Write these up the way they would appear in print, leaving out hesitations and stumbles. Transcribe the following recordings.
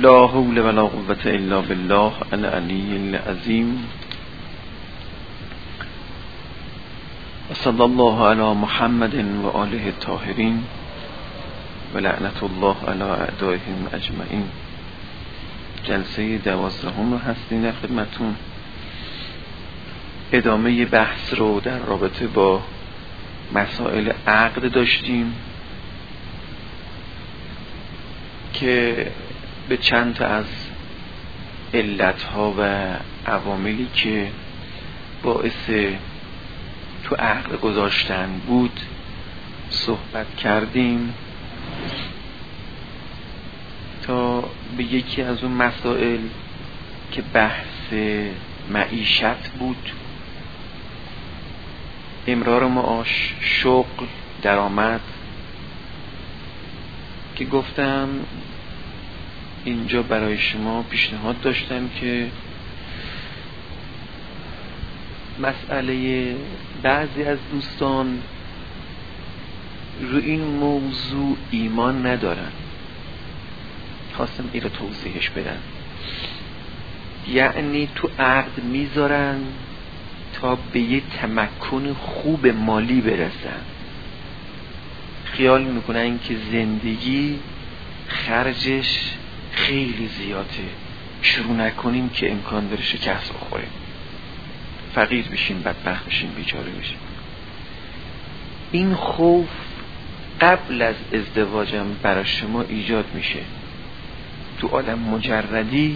لا حول ولا قوة الا بالله العلی العظیم. صلی الله علی محمد و آله الطاهرین و لعنت الله علی اعدائهم اجمعین. جلسه 12 رو هستیم در خدمتون. ادامه بحث رو در رابطه با مسائل عقد داشتیم که به چند تا از علتها و عواملی که باعث تو عقد گذاشتن بود صحبت کردیم تا به یکی از اون مسائل که بحث معیشت بود، امرار معاش، شغل، درآمد، که گفتم اینجا برای شما پیشنهاد داشتم که مسئله بعضی از دوستان رو این موضوع ایمان ندارن، خواستم این رو توضیحش بدم. یعنی تو عقد میذارن تا به یه تمکن خوب مالی برسن، خیال میکنن که زندگی خرجش خیلی زیاده، شروع نکنیم که امکان داره شکست بخوریم، فقیر بشیم، بدبخت بشیم، بیچاره بشیم. این خوف قبل از ازدواجم برای شما ایجاد میشه. تو عالم مجرد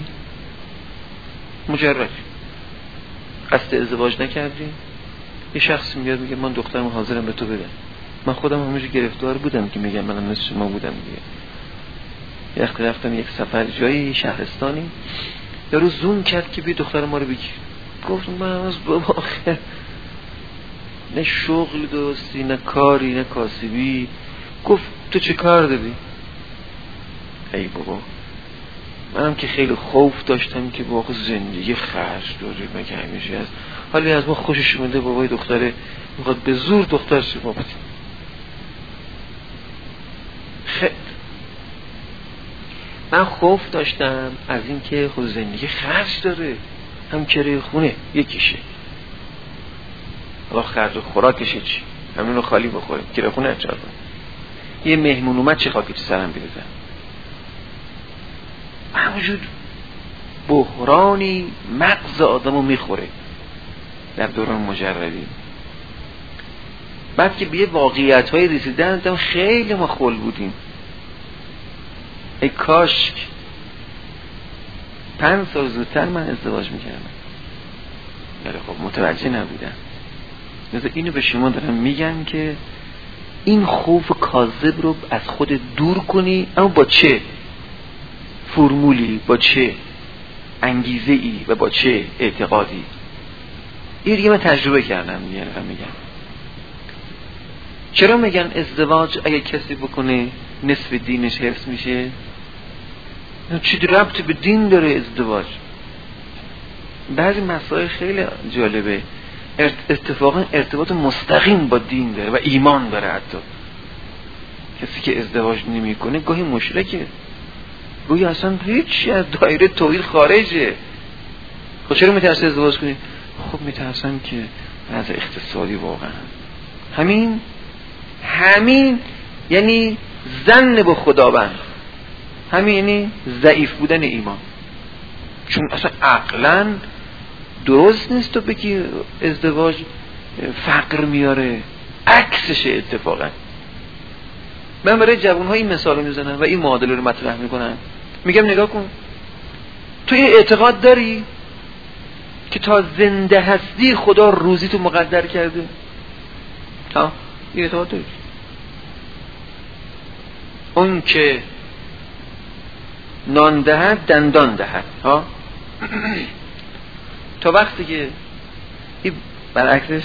قصد ازدواج نکردی، یه شخص میاد میگه من دخترم حاضرم به تو بدم. من خودم همونجا گرفتار بودم که میگم منم مثل شما بودم دیگه. یه وقتی رفتم یک سفر جایی شهرستانی، یارو زوم کرد که بی دختر ما رو بگیر. گفت من از بابا آخه نه شغل داشتی، نه کاری، نه کاسبی. گفت تو چه کار داری؟ ای بابا منم که خیلی خوف داشتم که با زندگی خرج داری، مگه همیشه از حالی از ما خوشش اومده بابای دختره میخواد به زور دختر شما بدیم. خیلی من خوف داشتم از این که خود زندگی خرج داره، هم کرایه خونه یکیشه، حالا خرج خوراکشه چی؟ همینو خالی بخوریم، کرایه خونه چه کنیم؟ یه مهمون اومد چه خاکی تو سرم بریزن؟ همونجور بحرانی مغز آدمو میخوره در دوران مجردی. بعد که به یه واقعیت‌های رسیدن خیلی ما خل بودیم. ای کاش 5 سال زودتر من ازدواج میکردم، ولی خب متوجه نبودم. لذا اینو به شما دارم میگم که این خوف کاذب رو از خود دور کنی، اما با چه فرمولی، با چه انگیزه ای و با چه اعتقادی. این دیگه من تجربه کردم دیگه. میگم چرا میگن ازدواج اگه کسی بکنه نصف دینش حفظ میشه؟ چی ربطی به دین داره ازدواج؟ بعضی مسائل خیلی جالبه، اتفاقا ارتباط مستقیم با دین داره و ایمان داره. حتی کسی که ازدواج نمیکنه گاهی مشرکه، گاهی اصلا هیچی از دایره توحید خارجه. خب چرا میترسه ازدواج کنی؟ خب میترسم که از اقتصادی واقعا همین یعنی ظن به خداوند، همین یعنی ضعیف بودن ایمان. چون اصلا عقلا درست نیست تو بگی ازدواج فقر میاره، عکسشه. اتفاقا من برای جوان‌ها این مثال میزنم و این معادله رو مطرح میکنم. میگم نگاه کن، تو یه اعتقاد داری که تا زنده هستی خدا روزی تو مقدر کرده؟ ها یه اعتقاد داری؟ اون که نان دهد دندان دهد. ها تا وقتی که این برعکسش،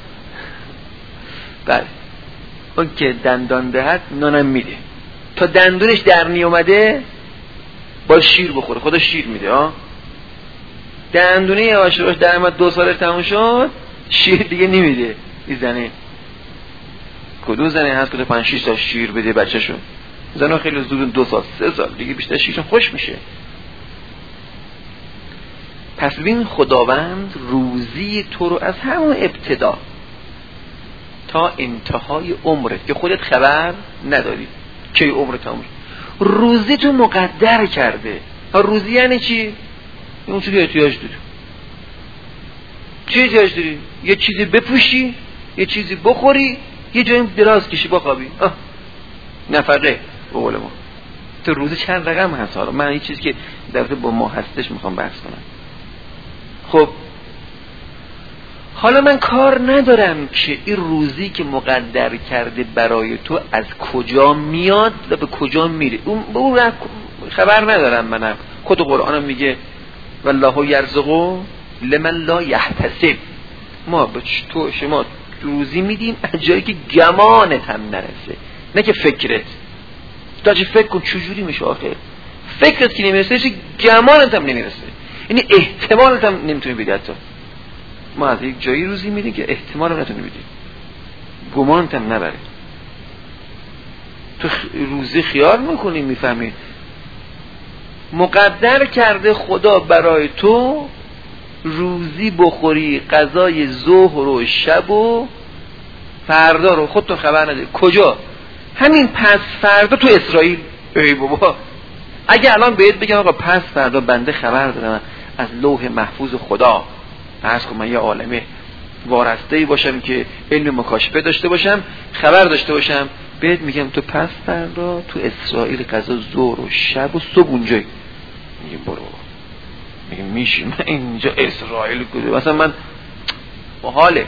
بله، اون که دندان دهد نانم میده. تا دندونش در نیومده با شیر بخوره، خدا شیر میده. ها دندونه یواش یواش در اومد 2 سالش تموم شد، شیر دیگه نمیده. این زنه کدوم زنه هست که 5-6 تا شیر بده بچه‌شو؟ زنها خیلی زود 2 سال 3 سال دیگه بیشتر شیرشون خوش میشه. پس ببین خداوند روزی تو رو از همون ابتدا تا انتهای عمرت که خودت خبر نداری کی عمرت تموم روزی تو مقدر کرده. روزی یعنی چی؟ اون چیزی که احتیاج داری. چی احتیاج داری؟ یه چیزی بپوشی، یه چیزی بخوری، یه جایی دراز کشی بخوابی. نفقه به قول ما. تو روزی چند رقم هست؟ حالا من این چیزی که در واقع با ما هستش میخوام بحث کنم. خب حالا من کار ندارم که این روزی که مقدر کرده برای تو از کجا میاد و به کجا میره، اون خبر ندارم. منم خود قرآن میگه والله یرزق لمن لا یحتسب. ما به تو شما روزی میدیم از جایی که گمانت هم نرسه، نه که فکرت. تا چه فکر کن چجوری میشه آخه؟ فکرت که نمیرسه، گمانت هم نمیرسه، یعنی احتمالت هم نمیتونی بدی. حتی ما از یک جایی روزی میدیم که احتمال هم نتونی بدی، گمانت هم نبره. تو روزی خیال میکنی میفهمی مقدر کرده خدا برای تو روزی بخوری، غذای ظهر و شب و فردا رو خودتون خبر نداری کجا. همین پس فردا تو اسرائیل. ای بابا اگه الان بهت بگم آقا پس فردا بنده خبر دارم از لوح محفوظ خدا، فرض کن من یه عالمه وارسته‌ای باشم که علم مکاشفه داشته باشم، خبر داشته باشم، بهت میگم تو پس فردا تو اسرائیل غذا ظهر و شب و صبح اونجایی. میگم برو. میگم میشه من اینجا اسرائیل کجا؟ مثلا من با حاله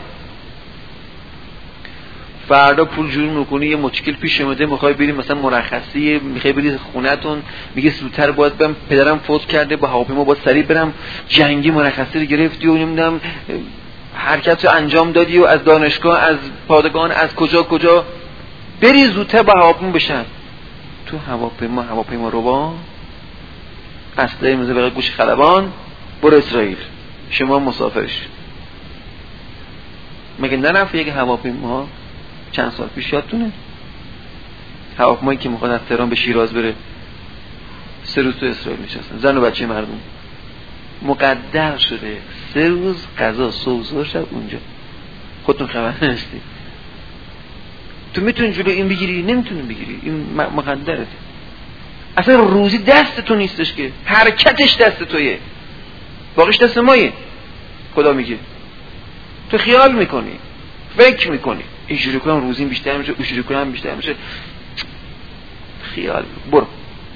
فردا پول جور میکنی، یه مشکل پیش اومده، میخوای بریم مثلا مرخصی، میخوای بری خونتون، میگه زودتر باید برم، پدرم فوت کرده، با هواپیما باید سریع برم، جنگی مرخصی رو گرفتی و نمیدونم حرکت رو انجام دادی و از دانشگاه، از پادگان، از کجا بری زودتر با هواپیما بشن. تو هواپیما رو با اصله موزه بقیه گوش خلبان برو اسرائیل، شما مسافرش. مگه نرفت یک هواپیما چند سال پیش یادتونه؟ هواپیمایی که میخواد از تهران به شیراز بره 3 روز تو اسرائیل نشستن، زن و بچه مردم، مقدر شده 3 روز غذا صبح ظهر شب اونجا. خودتون خبر نداشتی؟ تو میتونی جلو این بگیری؟ نمیتونی بگیری، این مقدره. اصلا روزی دست تو نیستش که، حرکتش دست تویه، باقیش دست مایه. خدا میگه تو خیال میکنی، فکر میکنی اینجوری کنم روزیم بیشتر میشه، اونجوری کنم بیشتر میشه، خیال. برو.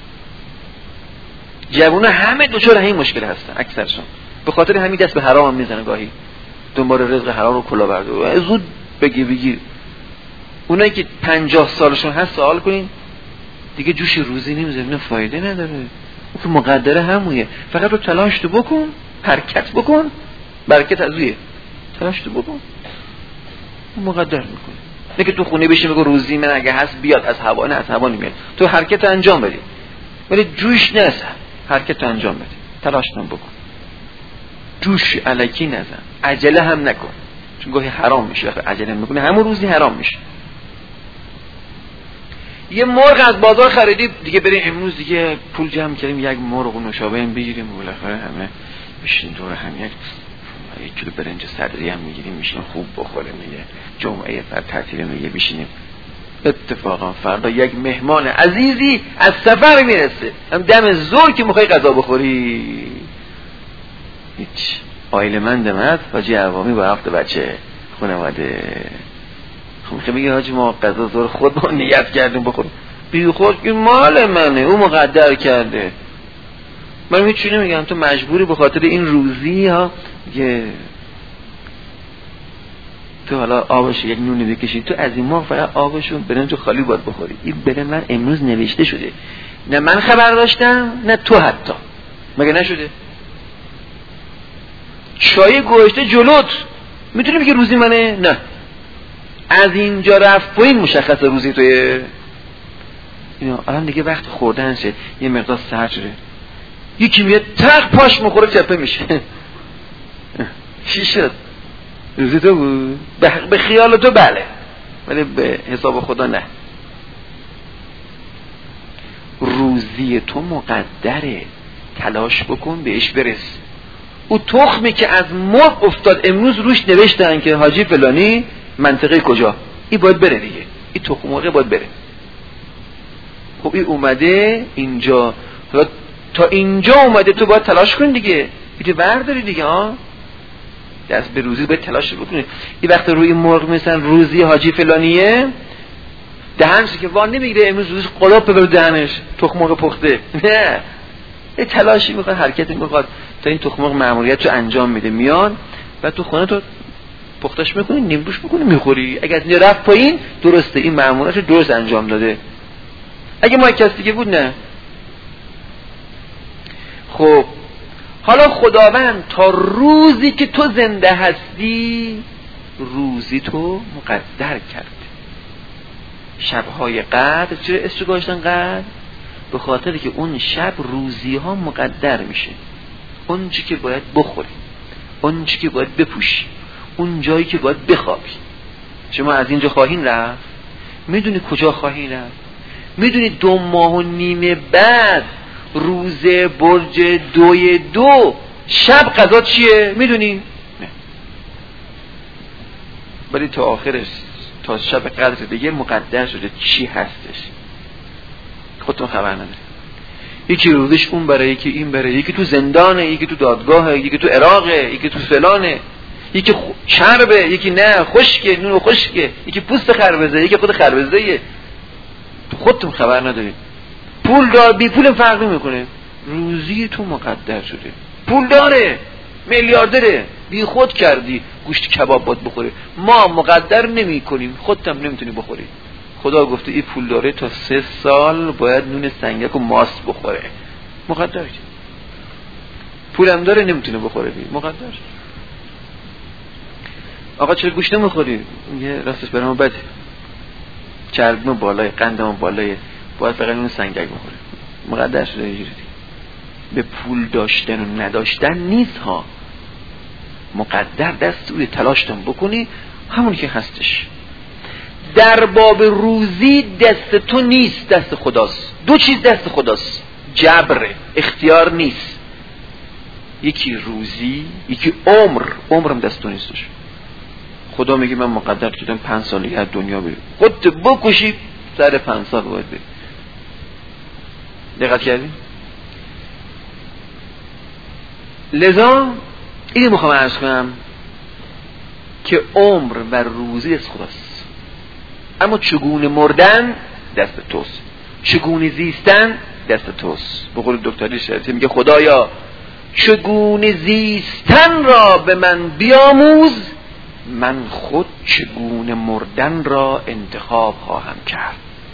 جوونا همه دوچار همین مشکل هستن، اکثرشون به خاطر همین دست به حرام میزنن، گاهی دنبال رزق حرام رو کلا برده. زود بگیر. اونایی که 50 سالشون هست سوال کنین دیگه جوش روزی نمیذاره، نه فایده نداره، اون که مقدره همونه. فقط رو تلاش تو بکن، حرکت بکن، برکت از رویه. تلاش تو بکن، مقدر میکنه. نه که تو خونه بشی بگو روزی من اگه هست بیاد از هوا، نه از هوا نمیاد. تو حرکت انجام بدی، ولی جوش نزن، حرکت انجام بده، تلاش بکن، جوش الکی نزن، عجله هم نکن، چون گاهی حرام میشه. وقتی عجله میکنه همون روزی حرام میشه. یه مرغ از بازار خریدی دیگه، بریم امروز دیگه پول جمع کردیم یک مرغ و نوشابه بگیریم، بالاخره همه میشین دور هم، یک کیلو برنج صدری هم میگیریم میشین خوب بخوریم، میگه جمعه فرد تعطیل میگه بشینیم. اتفاقا فردا یک مهمان عزیزی از سفر میرسه، هم دم زور که میخوای غذا بخوری، هیچ عائله مند مرد حاجی عوامی با 7 بچه خانواده، خب میگه حاجی ما غذا زور خود ما نیت کردیم بخوریم. بی خود که مال منه، او مقدر کرده. من هیچی نمیگم، تو مجبوری به خاطر این روزی ها که تو حالا آبش یک نونی بکشی، تو از این ما فقط آبشون برنج خالی باید بخوری. این برنج من امروز نوشته شده، نه من خبر داشتم نه تو حتی، مگه نشده؟ چای گوشته جلوت، میتونی بگی روزی منه؟ نه، از اینجا رفت پایین مشخصه روزی توی اینا. الان دیگه وقت خوردن شه، یه مقدار سر شده، یکی میاد تق پاش مخوره چپه میشه. چی شد؟ روزی تو بود؟ به خیال تو بله، ولی به حساب خدا نه. روزی تو مقدره، تلاش بکن بهش برس. او تخمی که از مرغ افتاد امروز روش نوشتن که حاجی فلانی منطقه کجا، این باید بره دیگه، این تخم مرغ باید بره. خب این اومده اینجا، تا اینجا اومده، تو باید تلاش کن دیگه، اینو برداری دیگه. دست به روزی باید تلاش بکنی. این وقت روی مرغ مثلا روزی حاجی فلانیه، دهنش که وان نمیگیره امروز روزش قلاب ببره دهنش، تخم مرغ پخته، نه، یه تلاشی میخواد، حرکتی میخواد تا این تخم مرغ مأموریت رو انجام میده، میان و تو خونه تو پختش میکنی، نیمروش میکنی، میخوری. اگه از اینجا رفت پایین درسته، این مأموریت رو درست انجام داده. اگه ما کسی دیگه بود نه. خب حالا خداوند تا روزی که تو زنده هستی روزی تو مقدر کرد. شبهای قدر، چرا اسمش گذاشتن قدر؟ به خاطر که اون شب روزی ها مقدر میشه. اون چی که باید بخوری، اون چی که باید بپوشی، اون جایی که باید بخوابی. شما از اینجا خواهین رفت، میدونی کجا خواهین رفت؟ میدونی 2.5 ماه بعد روز برج 2 شب قضا چیه؟ میدونی؟ نه. ولی تا آخرش، تا شب قدر دیگه مقدر شده چی هستش، خودتون خبر نداری. یکی روزش اون برای، یکی این برای، یکی تو زندانه، یکی تو دادگاهه، یکی تو عراقه، یکی تو فلانه، یکی چربه، یکی نه خشکه، نون خشکه، یکی پوست خربزه، یکی خود خربزه‌ایه. خودتون خبر نداری. پول دار بی پول فرق نمیکنه، روزی تو مقدر شده. پول داره، میلیاردره، بی خود کردی گوشت کباب باید بخوره. ما مقدر نمی کنیم، خودت هم نمیتونی بخوری. خدا گفته این پول داره تا 3 سال باید نون سنگک و ماست بخوره، مقدر شد. پولم داره نمیتونه بخوره، مقدر شد. آقا چرا گوشت نمیخوری؟ میگه راستش برام بده، چربم بالای، قندم بالای، باید فقط نون سنگک بخوره، مقدر شده. اینجوری به پول داشتن و نداشتن نیست ها، مقدر دستور تلاشتون بکنی همونی که هستش. در باب روزی دست تو نیست، دست خداست. 2 چیز دست خداست، جبر، اختیار نیست. یکی روزی، یکی عمرم دست تو نیستش. خدا میگه من مقدر کردم 5 سال از دنیا بری، خودت بکشی سر 5 سال باید بری. دقت کردی؟ لذا اینو میخوام عرض کنم که عمر و روزی دست خداست، اما چگونه مردن دست توست، چگونه زیستن دست توست. به قول دکتر شریعتی میگه خدایا چگونه زیستن را به من بیاموز، من خود چگونه مردن را انتخاب خواهم کرد.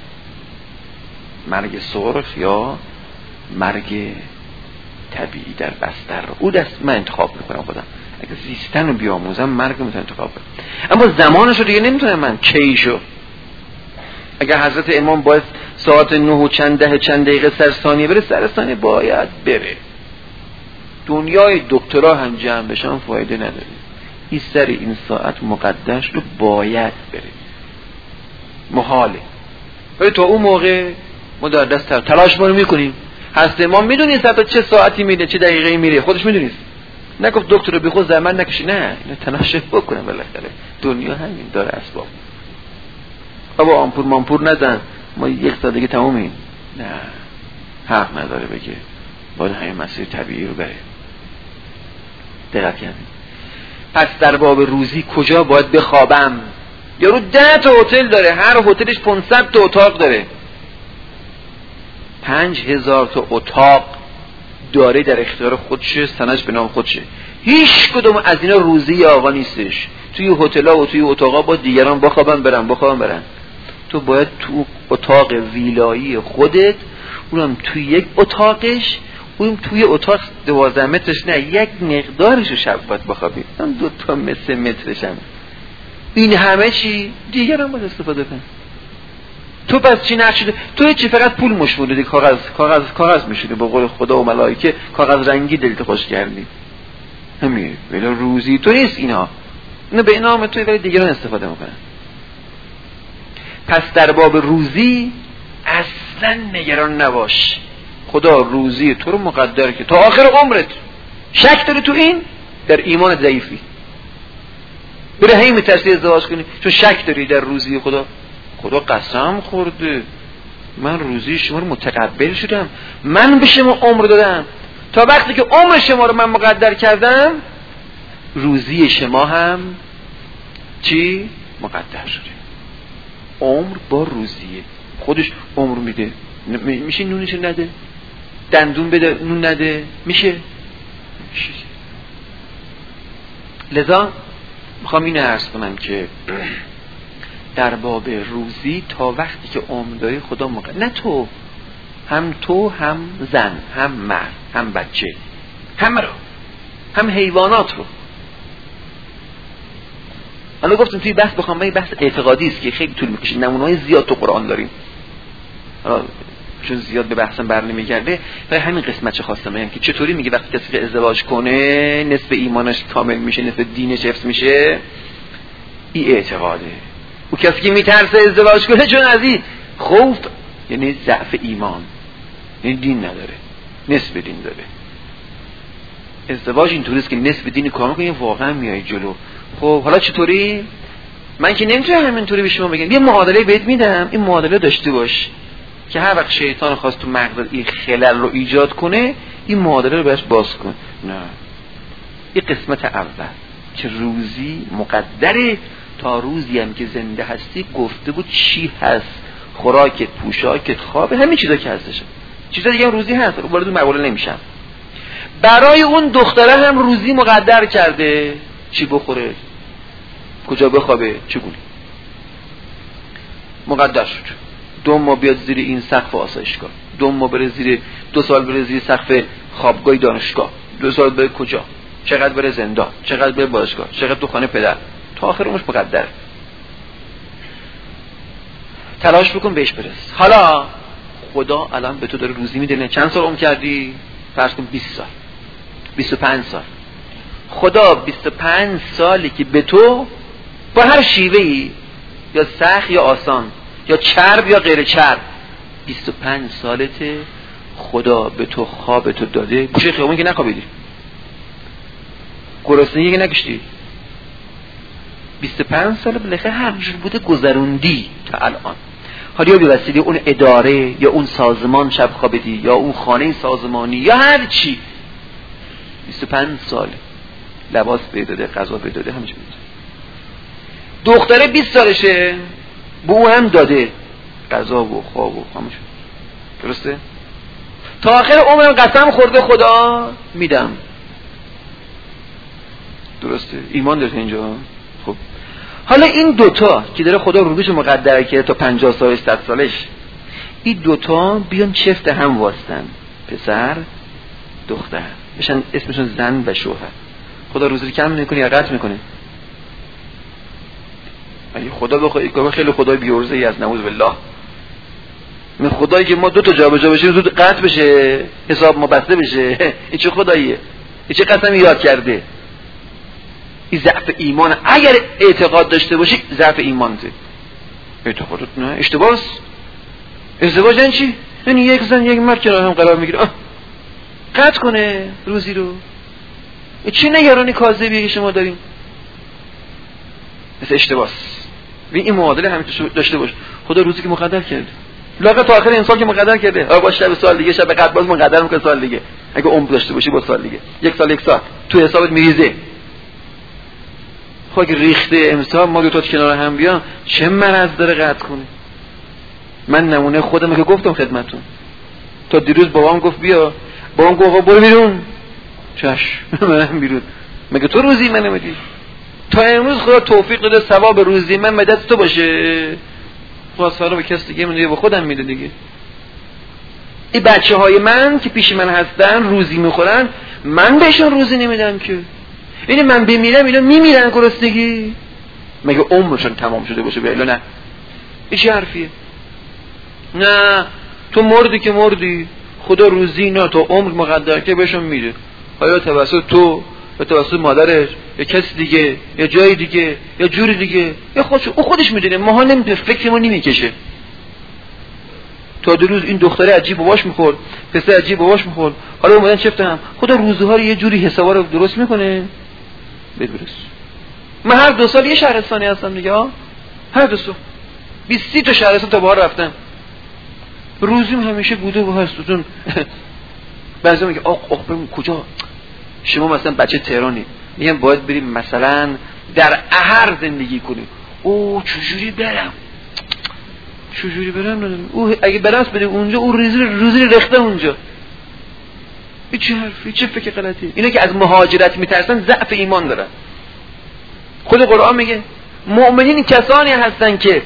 مرگ سرخ یا مرگ طبیعی در بستر، او دست من انتخاب میکنم خودم. اگه زیستن رو بیاموزم مرگ رو انتخاب کنم، اما زمانش رو دیگه نمیتونم من کیشو. اگه حضرت امام باید ساعت 9 و چند دقیقه سر ثانیه بره، سر ثانیه باید بره. دنیای دکترا هم جمع بشن فایده نداره، این سر این ساعت مقدس رو باید بره، محاله. ولی تا اون موقع ما در دست تلاش ما رو میکنیم. حضرت امام میدونی ساعت چه ساعتی میره، چه دقیقه‌ای میره، خودش میدونید. نگفت دکتر رو بی خود زحمت نکشی، نه، اینو تلاش بکنم بالاخره. دنیا همین داره اسباب. بابا آمپور مامپور نزن، ما 1 ساعت دیگه تمومیم. نه، حق نداره بگه باید همین مسیر طبیعی رو بره. دقت کردید؟ پس در باب روزی کجا باید بخوابم؟ یارو 10 تا هتل داره، هر هتلش 500 تا اتاق داره، 5000 تا اتاق داره در اختیار خودشه، سندش به نام خودشه. هیچ کدوم از اینا روزی آقا نیستش. توی هتل‌ها و توی اتاقا با دیگران بخوابن برن. تو باید تو اتاق ویلایی خودت، اونم توی یک اتاقش، اونم توی اتاق 12 مترش نه، 1 مقدارش رو شب باید بخوابی. هم 2 تا مترش هم. این همه چی دیگران باید استفاده کن. تو پس چی نقش شده؟ تو چی فقط پول مشموله، کاغذ میشونه. به قول خدا و ملائکه کاغذ رنگی دلت خوش کردی. همین ولی روزی تو نیست اینا به نام توی، ولی دیگران استفاده میکنن. پس در باب روزی اصلا نگران نباش. خدا روزی تو رو مقدر که تا آخر عمرت شک داری تو این، در ایمان ضعیفی. بره هی میترسی ازدواج کنی چون شک داری در روزی خدا. خدا قسم خورده من روزی شما رو متقبل شدم، من به شما عمر دادم، تا وقتی که عمر شما رو من مقدر کردم روزی شما هم چی؟ مقدر شده. عمر با روزیه، خودش عمر میده. میشه نونش نده؟ دندون بده نون نده؟ میشه؟ لذا میخوام اینو عرض کنم که در باب روزی تا وقتی که عمر داری خدا نه تو هم زن هم مرد هم بچه همه رو، هم حیوانات رو. حالا گفتم توی بحث بخوام، این بحث اعتقادی است که خیلی طول میکشه، نمونه‌های زیاد تو قرآن داریم، حالا چون زیاد به بحثم بر نمیگرده برای همین قسمت چه خواستم بگم که چطوری میگه وقتی کسی که ازدواج کنه نصف ایمانش کامل میشه، نصف دینش حفظ میشه. این اعتقاده. او کسی که میترسه ازدواج کنه چون از این خوف، یعنی ضعف ایمان، یعنی دین نداره، نصف دین داره. ازدواج اینطوریست که نصف دین کامل کنی واقعا میای جلو. خب حالا چطوری؟ من که نمیتونم همینطوری به شما بگم. یه معادله بهت میدم، این معادله داشته باش که هر وقت شیطان خواست تو مغزت این خلل رو ایجاد کنه این معادله رو بهش باز کن. نه، این قسمت اول که روزی مقدره، تا روزی هم که زنده هستی گفته بود چی هست، خوراکت، پوشاکت، خواب، همین چیزا که هستش. چیزا دیگه هم روزی هست، وارد اون مقوله نمیشم. برای اون دختره هم روزی مقدر کرده، چی بخوره، کجا بخوابه، چگونه مقدر شد. 2 ماه بیاد زیر این سقف آسایشگاه، 2 ماه بره زیر، 2 سال بره زیر سقف خوابگاه دانشگاه، 2 سال بره کجا، چقدر بره زندان، چقدر بره باشگاه، چقدر تو خانه پدر، تا آخر عمرش مقدر. تلاش بکن بهش برس. حالا خدا الان به تو داره روزی میده. چند سال عمر کردی؟ فرض کن 20 سال، 25 سال. خدا 25 سالی که به تو با هر شیوهی، یا سخت یا آسان، یا چرب یا غیر چرب، 25 سالته خدا به تو خواب تو داده. گوشه خیابون که نخوابیدی، گرسنگی که نکشتی، 25 سال بالاخره هر جور بوده گذروندی تا الان. حالا یا به وسیله اون اداره یا اون سازمان شب خوابیدی، یا اون خانه سازمانی، یا هر چی، 25 سال لباس بداده، غذا بداده، همه چی بداده. دختره 20 سالشه، به او هم داده غذا و خواب و همه چی. درسته؟ تا آخر عمرم قسم خورده خدا میدم. درسته؟ ایمان داره اینجا. خب حالا این دوتا که داره خدا روزش مقدر کرده تا 50 سالش 100 سالش، این دوتا بیان چفت هم واسطن، پسر دختر، بشن اسمشون زن و شوهر. خدا روزی کم نمیکنه یا قطع میکنه؟ اگه خدا بخواد خیلی خدای بیورزه ای از نعوذ بالله. من خدایی که ما 2 تا جابجا بشیم زود قطع بشه، حساب ما بسته بشه، این چه خداییه؟ این چه قسمی یاد کرده؟ این ضعف ایمان. اگر اعتقاد داشته باشی ضعف ایمانته. اعتقادت نه، اشتباهه. ازدواج یعنی چی؟ یعنی یک زن یک مرد کنار هم قرار میگیره، قطع کنه روزی رو. چی نگرانی کاذبیه که شما دارین؟ مثل اشتباهه. این معادله همین داشته باش. خدا روزی که مقدر کرده، لاغت تا آخر انسان که مقدر کرده، با شب سال دیگه، شب قد باز مقدر میکنه سال دیگه. اگه عمر داشته باشی با سال دیگه، 1 سال 1 سال تو حسابت میریزه. خب اگه ریخته امسال ما 2 تا کنار هم بیان چه مرض داره قطع کنه؟ من نمونه خودم که گفتم خدمتتون، تا دیروز بابام گفت بیا، بابام گفت برو بیرون. چش منم بیرون. مگه تو روزی من نمیدی؟ تا امروز خدا توفیق داده ثواب روزی من مدد تو باشه، خواست فرا به کس دیگه من دیگه به خودم میده دیگه. این بچه های من که پیش من هستن روزی میخورن، من بهشون روزی نمیدم که. یعنی من بمیرم اینا میمیرن گرسنگی؟ مگه عمرشون تمام شده باشه؟ به نه، این چه حرفیه؟ نه تو مردی که مردی، خدا روزی نه تا عمر مقدر که بهشون میده. آیا توسط تو، یا توسط مادرش، یا کسی دیگه، یا جای دیگه، یا جوری دیگه، یا خودش، او خودش میدونه. ما ها نمیدونه، فکر ما نمیکشه. تا 2 روز این دختره عجیب باباش میخورد، پسر عجیب باباش میخورد، حالا اومدن چفتم خدا روزها رو یه جوری حسابا رو درست میکنه بدرست. من هر 2 سال یه شهرستانی هستم دیگه هر 2 سال 20 تا شهرستان تا بهار رفتم. روزیم همیشه بوده و هستون. بعضی میگه آخ بریم کجا؟ شما مثلا بچه تهرانی، میگم باید بریم مثلا در احر زندگی کنیم. او چجوری برم؟ او اگه برنس بده اونجا او روزی رخته اونجا. چه حرفی، چه فکر غلطی. اینا که از مهاجرت میترسن ضعف ایمان دارن. خود قرآن میگه مؤمنین کسانی هستن که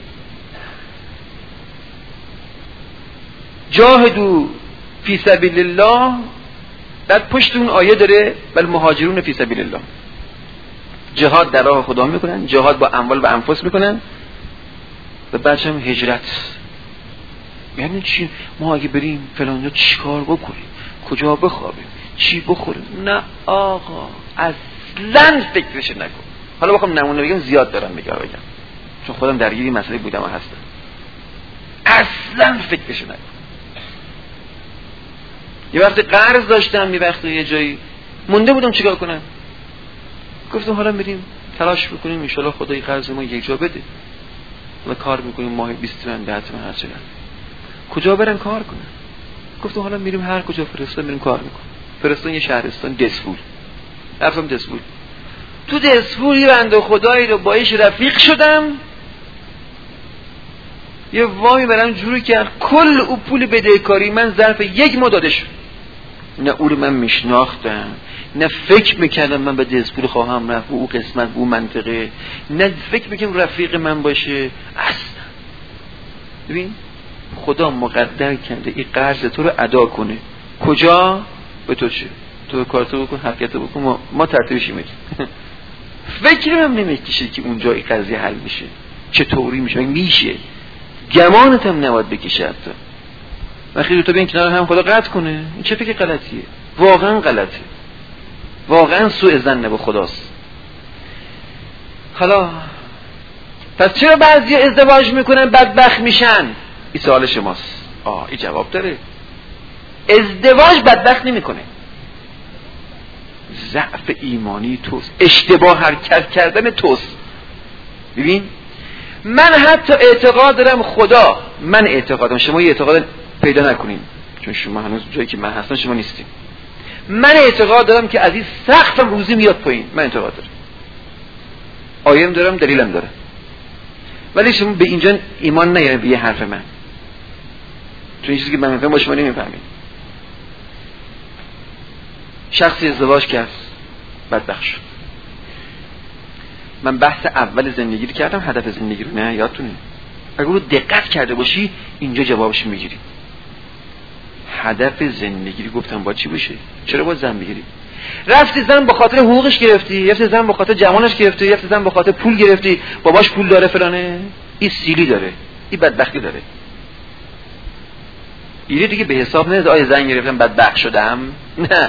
جاهدوا فی سبیل الله، در پشت اون آیه داره بل مهاجرون فی سبیل الله، جهاد در راه خدا میکنن، جهاد با اموال و انفس میکنن و بعدش هم هجرت. یعنی چی؟ ما اگه بریم فلانجا چیکار بکنیم، کجا بخوابیم، چی بخوریم؟ نه آقا اصلا فکرش نکن. حالا بخوام نمونه بگم زیاد دارم بگم چون خودم درگیر این مسئله بودم و هستم. اصلا فکرش نکن. یه وقت قرض داشتم، یه وقت یه جایی مونده بودم چیکار کنم، گفتم حالا بریم تلاش بکنیم ان شاءالله خدای قرض ما یک جا بده و کار میکنیم ماهی 20 تومن 10 تومن هر چقدر. کجا برم کار کنم؟ گفتم حالا میریم هر کجا فرستان میریم کار میکنیم. فرستان یه شهرستان دسفول، رفتم دسفول. تو دسفول یه بنده خدایی رو باش رفیق شدم، یه وامی برام جوری کرد کل او پول بدهکاری من ظرف 1 ماه داده شد. نه او رو من میشناختم، نه فکر میکردم من به دسپول خواهم رفت او قسمت او منطقه، نه فکر میکردم رفیق من باشه اصلا. ببین خدا مقدر کرده این قرض تو رو ادا کنه. کجا؟ به تو چه؟ تو کارتو بکن، حرکتو بکن، ما ترتیبش میدیم. فکرم هم نمیکشه که اونجا این قضیه حل میشه. چطوری میشه؟ گمانت هم نباید بکشه. حتی وقتی تو بین کنار هم خدا قطع کنه، این چه فکر غلطیه؟ واقعا غلطه، واقعا سوء ظن به خداست. حالا پس چرا بعضی ازدواج میکنن بدبخت میشن؟ این سوال شماست. این جواب داره. ازدواج بدبخت نمیکنه، ضعف ایمانی توست، اشتباه حرکت کردن توست. ببین من حتی اعتقاد دارم خدا، من اعتقادم، شما یه اعتقاد پیدا نکنین چون شما هنوز جایی که من هستم شما نیستیم. من اعتقاد دارم که از این سختم روزی میاد پایین. من اعتقاد دارم، آیم دارم، دلیلم دارم، ولی شما به اینجا ایمان نیارید به یه حرف من، چون این چیزی که من میفهمم با شما نمیفهمید. شخصی ازدواج کرد بدبخت شد. من بحث اول زندگی رو کردم، هدف زندگی رو نه، یادتونه؟ اگر رو دقت کرده باشی اینجا جوابش میگیری. هدف زندگی رو گفتم با چی بشه؟ چرا باید زن بگیری؟ رفتی زن به خاطر حقوقش گرفتی، رفتی زن به خاطر جوانش گرفتی، رفتی زن به خاطر پول گرفتی، باباش پول داره فلانه، این سیلی داره، این بدبختی داره. اینه دیگه به حساب نمیاد آیا زن گرفتم بدبخت شدم؟ نه.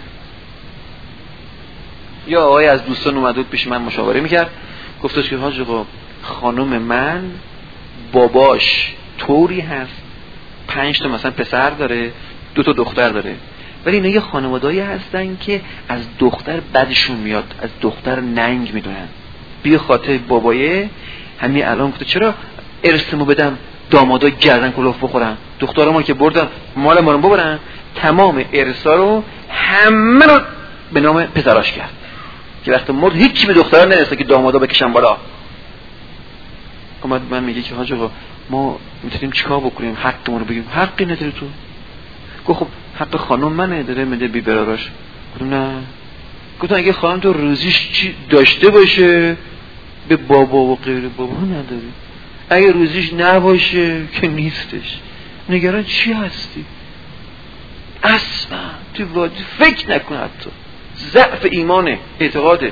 یا آقای از دوستان اومد بود پیش من مشاوره میکرد، گفتش که حاج آقا خانم من باباش طوری هست 5 تا مثلا پسر داره 2 تا دختر داره، ولی اینا یه خانواده‌ای هستن که از دختر بدشون میاد، از دختر ننگ میدونن. بی خاطر بابایه همین الان گفته چرا ارثمو بدم دامادا گردن کلوف بخورن، دخترامو که بردن مال ما رو ببرن، تمام ارثا رو همه رو به نام پسراش کرد که وقتی مرد هیچی به دختران نرسه که دامادا بکشن بالا. اومد من میگه که حاج آقا ما میتونیم چیکار بکنیم حقمون رو بگیم؟ حقی نداری تو. گفت خب حق خانم منه، داره میده بی براراش. گفتم نه. گفتم اگه خانم تو روزیش چی داشته باشه به بابا و غیر بابا نداره، اگه روزیش نباشه که نیستش، نگران چی هستی؟ اصلا تو وادی فکر نکن. حتی ضعف ایمانه، اعتقاده.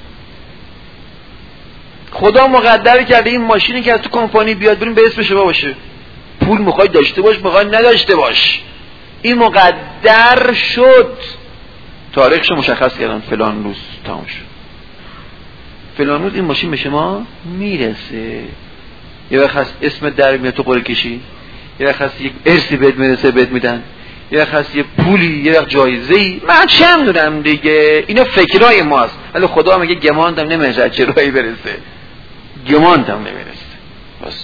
خدا مقدر کرده این ماشینی که از تو کمپانی بیاد بریم به اسم شما باشه، پول میخوای داشته باش میخوای نداشته باش، این مقدر شد. تاریخشو مشخص کردن، فلان روز تمام شد، فلان روز این ماشین به شما میرسه. یه وقت هست اسم در میاد تو قرعه کشی، یه وقت هست یک ارثی بهت میرسه بهت میدن، یه وقت هست یه پولی، یه وقت جایزه‌ای، من چه میدونم دیگه، اینا فکرای ماست. ولی خدا میگه گماندم نمیشه چه راهی برسه، گماندم نمیرسه، بس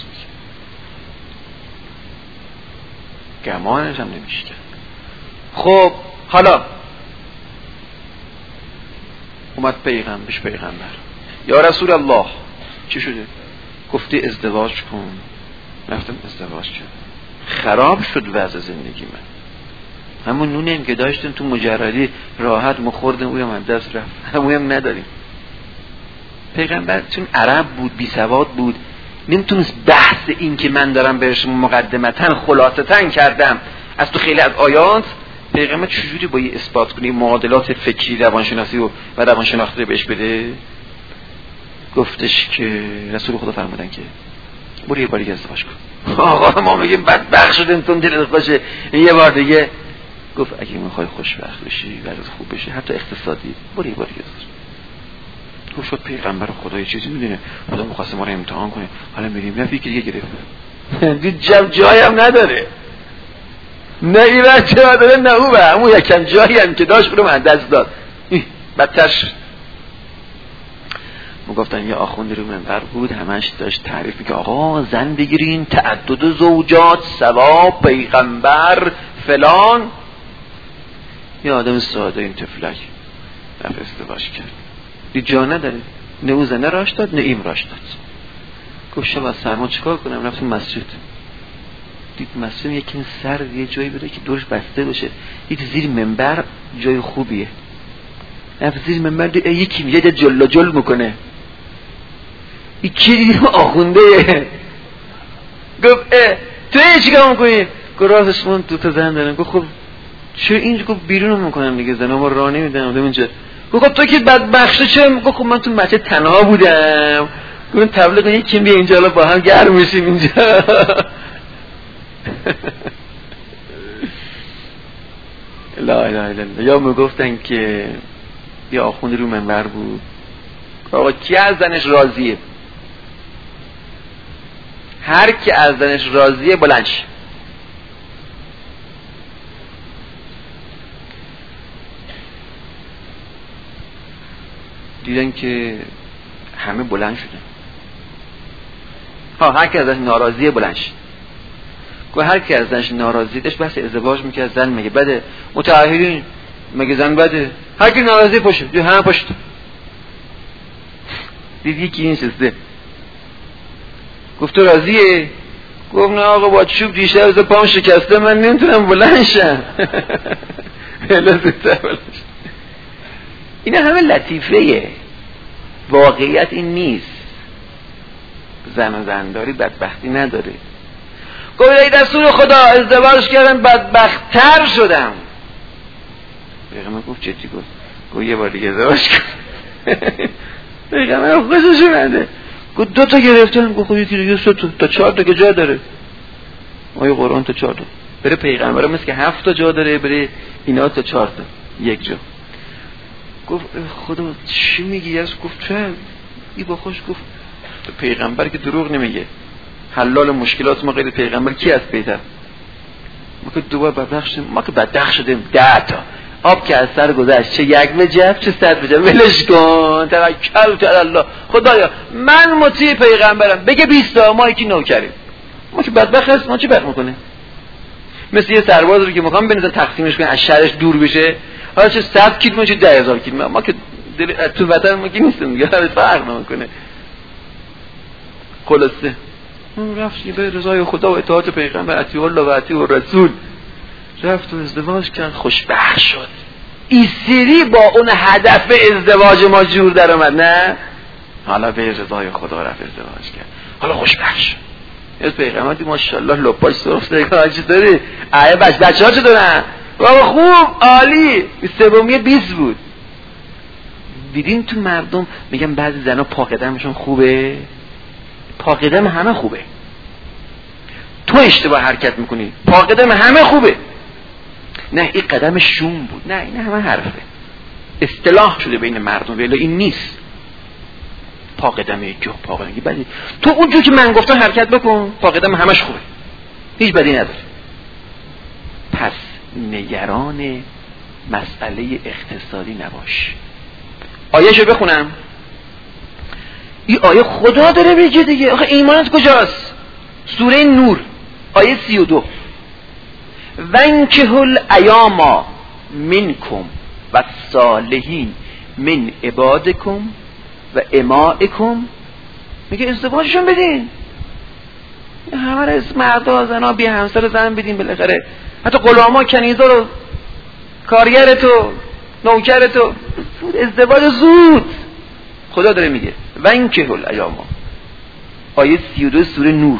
گمانش هم نمیشه. خب حالا اومد پیغمبر، یا رسول الله چی شده؟ گفتی ازدواج کن، رفتم ازدواج کردم، خراب شد وضع زندگی من. همون نونیم که داشتیم تو مجردی راحت مخوردیم، اویم هم دست رفت، همونیم نداریم. پیغمبر چون عرب بود، بی سواد بود، نمیتونست بحث این که من دارم بهش مقدمتاً خلاصتاً کردم از تو خیلی از آیات، پیغمبر چجوری با یه اثبات کنی معادلات فکری روانشناسی و روانشناختی رو بهش بده؟ گفتش که رسول خدا فرمودن که برو یه بار دیگه ازدواج کن. آقا ما میگیم بدبخت شدیم تو دلت باشه یه بار دیگه. گفت اگه میخوای خوشبخت بشی، وضعیت خوب بشه، حتی اقتصادی، برو یه بار دیگه ازدواج. گفت شد پیغمبر خدا یه چیزی میدونه، خدا می‌خواسته ما رو امتحان کنه، حالا میریم یه فکر دیگه گرفت. جایی هم نداره، نه این بچه داره نه او به همون یکم جایی هم که داشت برو من دست داد بدتر شد. گفتن یه آخوندی رو منبر بود، همش داشت تعریف میگه آقا زن بگیرین، تعدد زوجات، ثواب، پیغمبر فلان. یه آدم ساده این تفلک رفت ازدواج کرد، دید جا نداره، نه او زنه راش داد نه ایم راش داد. گفت شب از سرما چیکار کنم؟ رفتم مسجد، دید مسجد یکی سرد، یه جایی بده که دورش بسته باشه، دید زیر منبر جای خوبیه، رفت زیر منبر دید یکی میگه جل جل میکنه، یکی دید آخونده. گفت تو چیکار میکنی؟ گفت راستش من تو زن دارم. گفت خب چرا اینجا؟ گفت بیرون میکنم دیگه، زنم ما راه نمیدم اونجا. گفت تو که بدبخته چه؟ گفت خب من تو مسجد تنها بودم، گفتم تبلیغ یکی بیا اینجا حالا با هم گرم میشیم اینجا. لا اله الا الله. یا میگفتن که یه آخوندی رو منبر بود، آقا کی از زنش راضیه؟ هر کی از زنش راضیه بلند شه. دیدن که همه بلند شدن. هر کی ازش ناراضیه بلند شه. گفت هر کی ازش ناراضیه، داشت بحث ازدواج میکرد، زن مگه بده؟ متأهلین مگه زن بده؟ هر کی ناراضیه پشت، جو همه پشت. دید یکی این شسته، گفت تو راضیه؟ گفت نه آقا با چوب دیشب از پام شکسته، من نمیتونم بلند شم. اینا همه لطیفه، واقعیت این نیست. زن و زنداری بدبختی نداره. گفت ای رسول خدا ازدواج کردم بدبخت‌تر شدم. پیغمبر گفت جدی؟ گفت یه بار دیگه ازدواج کن. پیغمبر خوشش اومده، گفت 2 تا گرفتم. گفت خب یکی دیگه 3 تا 4 تا که جا داره. آیه قرآن تا 4 تا، بره پیغمبر مثل که 7 تا جا داره، بره اینا تا 4 تا یک جا. گفت خدا چی میگی؟ گفت چه؟ این با خوش گفت پیغمبر که دروغ نمیگه، حلال مشکلات ما غیر پیغمبر کی هست بهتر؟ ما که دوبار بدبخت شدیم، ما که بدبخت شدیم 10 تا آب که از سر گذشت، چه یک وجب چه 100 وجب، ولش کن، توکل علی الله. خدایا من مطیع پیغمبرم، بگه 20 تا ما یکی نوکریم، ما که بدبخت هست، ما چی بد میکنه؟ مثل یه سرباز رو که میخوام بنزن تقسیمش کنه از شهرش دور بشه، حالا چه 100 کیلو ما چه 10,000 کیلو، ما که تو وطن ما که نیستیم دیگه، فرق نمیکنه. خلاصه رفت به رضای خدا و اطاعت پیغمبر، اطیع الله و اطیع الرسول، رفت و ازدواج کرد، خوشبخت شد. این سری با اون هدف ازدواج ما جور در اومد، نه؟ حالا به رضای خدا رفت ازدواج کرد، حالا خوشبخت شد. از پیغمبر دی ماشاءالله لپاش سرخته کاج داری، آیه بچه‌ها چطورن؟ بابا خوب، عالی. 20 بود. دیدین تو مردم میگن بعضی زنا پا قدمشون خوبه، پا قدم همه خوبه، تو اشتباه حرکت میکنی، پا قدم همه خوبه. نه این قدم شوم بود، نه این همه حرفه، اصطلاح شده بین مردم، ولی این نیست. پا قدم جو، پا قدم بعدی تو اونجور که من گفتم حرکت بکن، پا قدم همش خوبه. هیچ بدی نداره. پس نگران مسئله اقتصادی نباش. آیه‌شو بخونم. این آیه خدا داره میگه دیگه. آخه ایمانت کجاست؟ سوره نور آیه 32 وانکحوا الایام منکم و الصالحین من عبادکم و امائکم. میگه ازدواجشون بدین. همه را مردا زنا بی همسر زن بدین بالاخره. حتی غلاما کنیزا رو کارگرت و نوکرت و ازدواج زود. خدا داره میگه وانکحوا الایام آیه 32 سوره نور.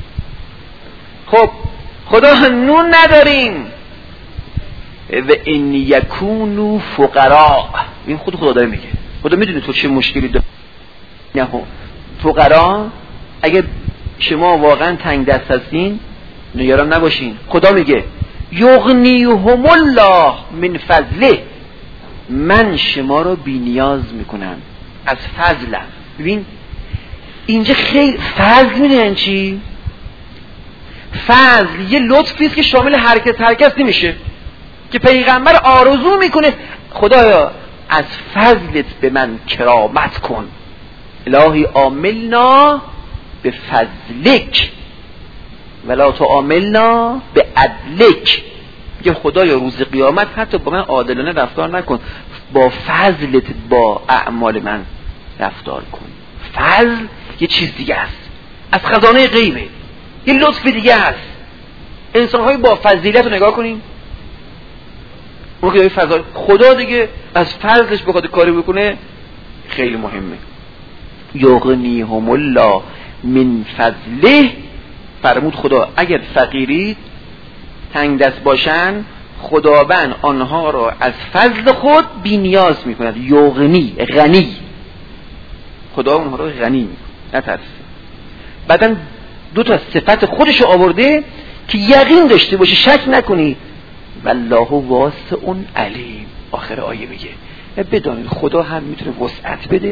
خب خدا نون نداریم و ان یکونوا فقراء. این خود خدا داره میگه. خدا میدونه تو چه مشکلی داری. نه فقراء اگه شما واقعا تنگ دست هستین نگران نباشین. خدا میگه یغنیهم الله من فضله. من شما رو بی نیاز میکنم از فضلم. ببین اینجا خیلی فضل میدونن چی؟ فضل یه لطفی است که شامل هر کس نمیشه، که پیغمبر آرزو میکنه خدایا از فضلت به من کرامت کن. الهی عاملنا به فضلک ولا تعاملنا به عدلک. میگه خدایا روز قیامت حتی با من عادلانه رفتار نکن، با فضلت با اعمال من رفتار کن. فضل یه چیز دیگه است، از خزانه غیبه، یه لطف دیگه است. انسان‌های با فضیلت رو نگاه کنیم. اون که فضل خدا دیگه از فضلش بخواد کاری بکنه خیلی مهمه. یغنیهم الله من فضله. فرمود خدا اگر فقیرید تنگ دست باشن خداوند آنها را از فضل خود بی نیاز میکند. یغنی غنی، خدا اونها را غنی میکند. نترس. بعدن دو تا صفت خودشو آورده که یقین داشته باشی، شک نکنی. والله واسع علیم. آخر آیه میگه بدانید خدا هم میتونه وسعت بده،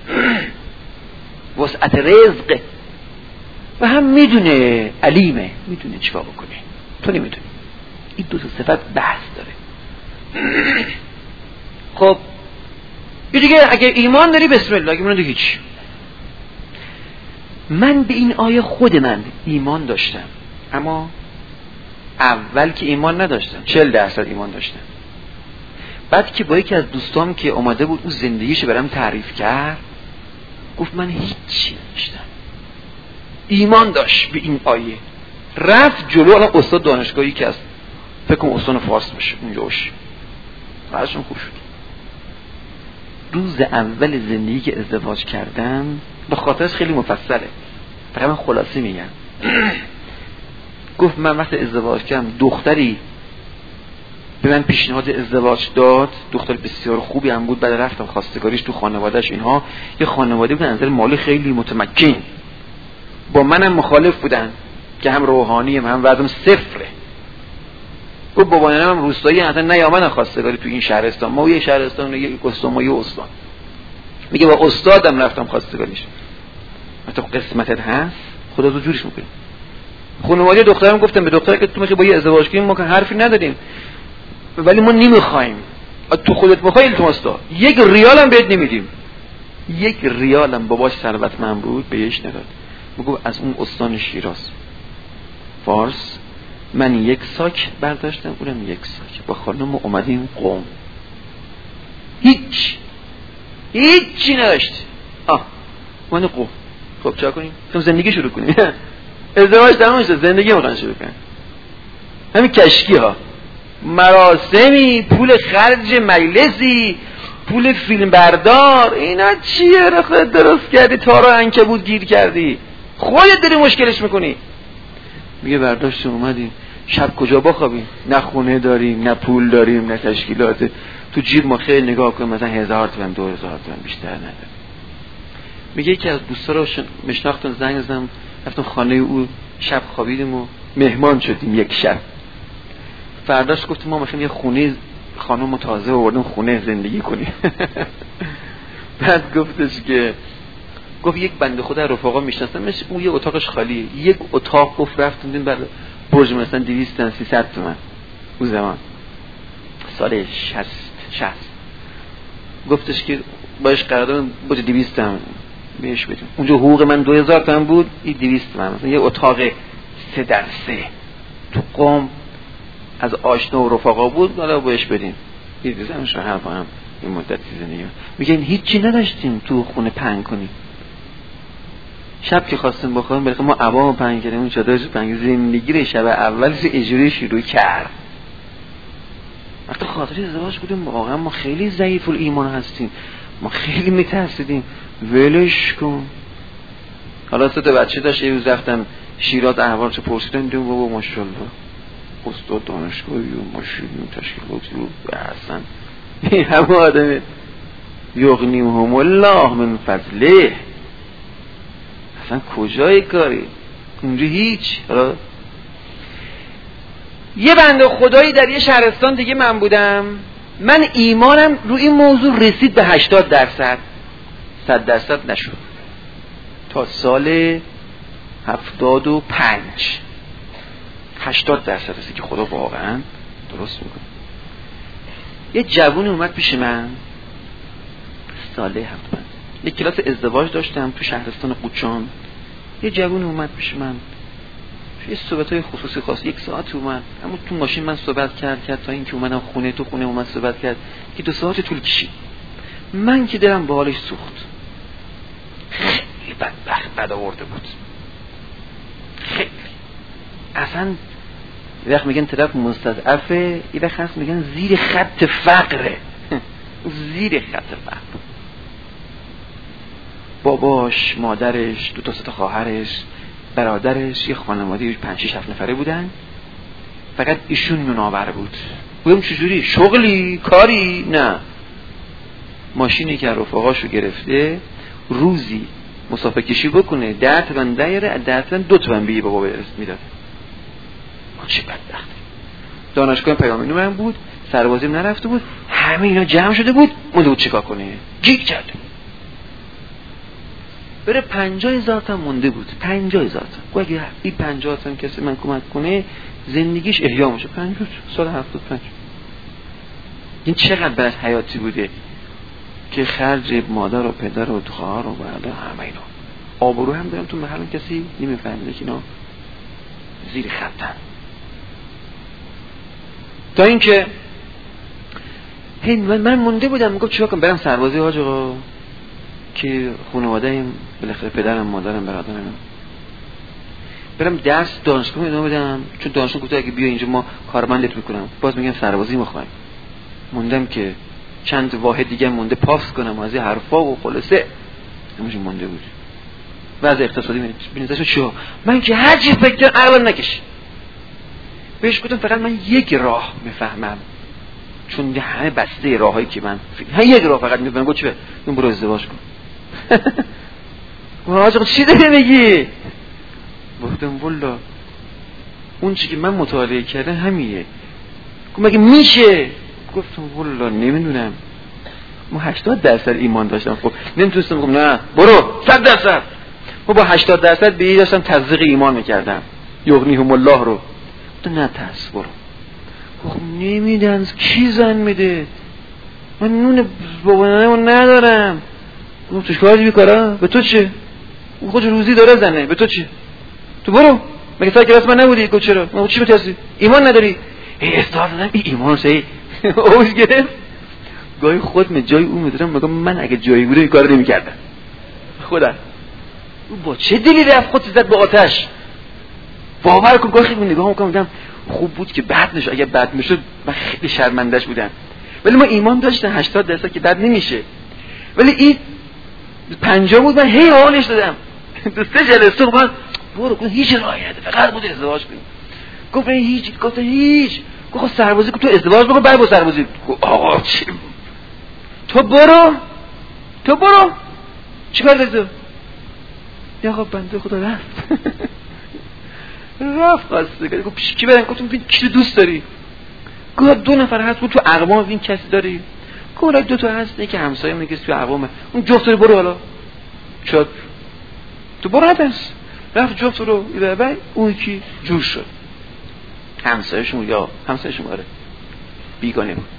وسعت رزق، و هم میدونه علیمه، میدونه چیکار بکنه. تو نمیدونی. این دو تا صفت بحث داره. خب این دیگه اگه ایمان داری بسم الله، اگه دیگه هیچ. من به این آیه خود من ایمان داشتم، اما اول که ایمان نداشتم 40% ایمان داشتم. بعد که با یکی از دوستام که اومده بود اون زندگیشو برام تعریف کرد گفت من هیچی نداشتم، ایمان داشت به این آیه. رفت جلو. الان استاد دانشگاهی که از فکر کنم استاد فارس باشه اونجاش براشون خوب شد. روز اول زندگی که ازدواج کردم به خاطرش خیلی مفصله، فقط من خلاصه میگم. گفت من وقت ازدواج کردم دختری به من پیشنهاد ازدواج داد، دختر بسیار خوبی هم بود. بعد رفتم خواستگاریش تو خانوادهش. اینها یه خانواده بود از نظر مالی خیلی متمکن، با منم مخالف بودن که هم روحانیم هم وضعم صفره. گفت بابایانم هم روستایی اصلا نیامدن خواستگاری تو این شهرستان، ما یه شهرستان یه استان ما یه استان. میگه با استادم رفتم خواستگاریش. حتی قسمتت هست خدا تو جورش میکنه. خانواده دخترم گفتم به دختر که تو میخوای با یه ازدواج کنیم، ما که حرفی نداریم ولی ما نمیخوایم، تو خودت میخوای التماس دار، 1 ریال هم بهت نمیدیم. 1 ریال هم باباش ثروتمند بود بهش نداد. میگه از اون استان شیراز فارس من 1 ساک برداشتم، اونم 1 ساک، با خانم اومدیم قم. هیچی نداشت. من قم. خب چا کنیم؟ تو زندگی شروع کنیم. ازدواج تمام شد، زندگی میخوان شروع کنیم. همین کشکی ها، مراسمی، پول خرج مجلسی، پول فیلم بردار، اینا چیه؟ رو خودت درست کردی، تارا عنکبوت گیر کردی، خودت داری مشکلش میکنی. میگه برداشتیم اومدیم، شب کجا بخوابیم؟ نه خونه داریم، نه پول داریم، نه تشکیلات. تو جیب ما خیلی نگاه کنیم مثلا 1000 تومن 2000 تومن بیشتر نداره. میگه یکی از دوستا رو مشناختم، زنگ زدم رفتم خانه او، شب خوابیدیم و مهمان شدیم. 1 شب فرداش گفتم ما میخوایم یه خونه خانم تازه آوردیم خونه زندگی کنیم. بعد گفتش که گفت یک بنده خدا رفقا میشناسمش، اون یه اتاقش خالیه، 1 اتاق گفت رفتیم بعد برج مثلا 200 300 تومن اون زمان سال 60 گفتش که باش قرارداد برج 200 تومن بهش بدیم. اونجا حقوق من 2000 تومن بود، این 200 تومن. مثلا یه اتاق 3 در 3 تو قم از آشنا و رفقا بود، حالا بهش بدیم. یه دیدم شوهر با هم این مدت زندگی میگن هیچی نداشتیم تو خونه پهن کنیم. شب که خواستیم بخوریم بالاخره ما عبامو پهن کردیم، اون چادرش پهن. زندگی رو شب اولش اجوری شروع کرد. وقتی خاطر ازدواج بودیم واقعا ما خیلی ضعیف الایمان هستیم، ما خیلی میترسیدیم. ولش کن. حالا 3 تا بچه داشت. یه روز رفتم شیراز احوالش پرسیدم، دیدم بابا ماشاءالله استاد دانشگاهی و ماشینی و تشکیلاتی و اصلا این همه آدمه یغنیهم الله من فضله. اصلا کجای کاری اونجا هیچ. حالا یه بنده خدایی در یه شهرستان دیگه من بودم، من ایمانم رو این موضوع رسید به 80%، 100% نشد تا سال 75 80% رسید که خدا واقعا درست میکنه. یه جوونی اومد پیش من سال 75، یه کلاس ازدواج داشتم تو شهرستان قوچان. یه جوونی اومد پیش من، یه صحبت‌های خصوصی خاص 1 ساعت اومد، اما تو ماشین من صحبت کرد تا اینکه اومدم خونه، تو خونه اومد صحبت کرد که 2 ساعت طول کشید. من که دلم به حالش سوخت. خیلی بدبخت بد آورده بود، خیلی. اصلا یه وقت میگن طرف مستضعفه، یه وقت هست میگن زیر خط فقره. زیر خط فقر. باباش، مادرش، 2 تا 3 تا خواهرش، برادرش، یه خانواده 5-6 7 نفره بودن. فقط ایشون نوناور بود. بودم چجوری؟ شغلی؟ کاری؟ نه. ماشینی که رفقاشو گرفته روزی مسافه کشی بکنه 10 تومن دایره، 10 تومن 2 تومن به بابا میداد. ما چه بدبختی. دانشگاه پیام‌نور من بود، سربازیم نرفته بود، همه اینا جمع شده بود، مونده بود چیکار کنه؟ گیگ کرد. بره 50,000 تا مونده بود. 50,000 تا. اگه این 50,000 تا کسی من کمک کنه زندگیش احیا میشه. 50 سال 75. این چقدر براش حیاتی بوده که خرج مادر و پدر و خواهر و برادر همه اینا. آبرو هم دارم تو محل کسی نمیفهمیده که اینا زیر خطن. تا اینکه من مونده بودم، میگم چیکار کنم؟ برم سربازی حاج آقا که خانواده‌ام بالاخره پدرم، مادرم، برادرم، برم درس دانشگاه ادامه بدم، چون دانشگاه گفت اگه بیا اینجا ما کارمندت میکنم. باز میگم سربازی میخوام. موندم که چند واحد دیگه مونده پاس کنم از این حرفا و خلاصه همش مونده بود. وضع اقتصادی بنظرش چیه؟ من که هر چی فکر کنم عقلم نکش. بهش گفتم فقط من یک راه میفهمم، چون همه بسته راهایی که من یک راه فقط میفهمم. گفت چه؟ اون برو ازدواج کن. آقا چی داری میگی؟ گفتم والله اون چی که من مطالعه کردم همینه. گفت مگه میشه؟ گفتم والله نمیدونم. ما 80% ایمان داشتم. خب نمیتونستم بگم نه برو 100%. ما با 80% به داشتم تزریق ایمان میکردم. یغنیهم الله رو. تو نه ترس برو. خب نمیدن. کی زن میده؟ من نون بابا ندارم. گفتم تو چیکار میکنی؟ به تو چه؟ اون خود روزی داره زنه، به تو چه؟ تو برو. مگه تا کلاس من نبودی؟ گفت چرا؟ من چی بترسی؟ ایمان نداری؟ استاد دادم این ایمان رو سعی اوج گرفت. گاهی خودم جای اون میذارم میگم من اگه جایی بودم این کارو نمی‌کردم. خدا با چه دلی رفت خودت زد به آتش. باور کن گاهی نگاه می‌کنم خوب بود که بد نشه. اگه بد میشد من خیلی شرمنده‌اش بودم. ولی ما ایمان داشتم 80% که بد نمیشه. ولی این 50 بود من هی حالش دادم. 2-3 جلسه من برو کن هیچ راهی نداره فقط بود ازدواج کنی. گفت هیچ. گفت سربازی کن تو ازدواج بکن بعد با سربازی. آقا چی؟ تو برو چیکار داری تو؟ یا آقا بنده خدا رفت قصد. گفت کی برن؟ گفتم کی دوست داری؟ گفت 2 نفر هست. تو اقوام این کسی داری؟ گفت 2 تا هست که همسایه میگه تو اقوامه. اون جفت رو برو حالا شد تو برو بس. رفت جفت رو بعد اون کی جور شد. همسایه‌شون یا همسایه‌شون آره بیگانه بود،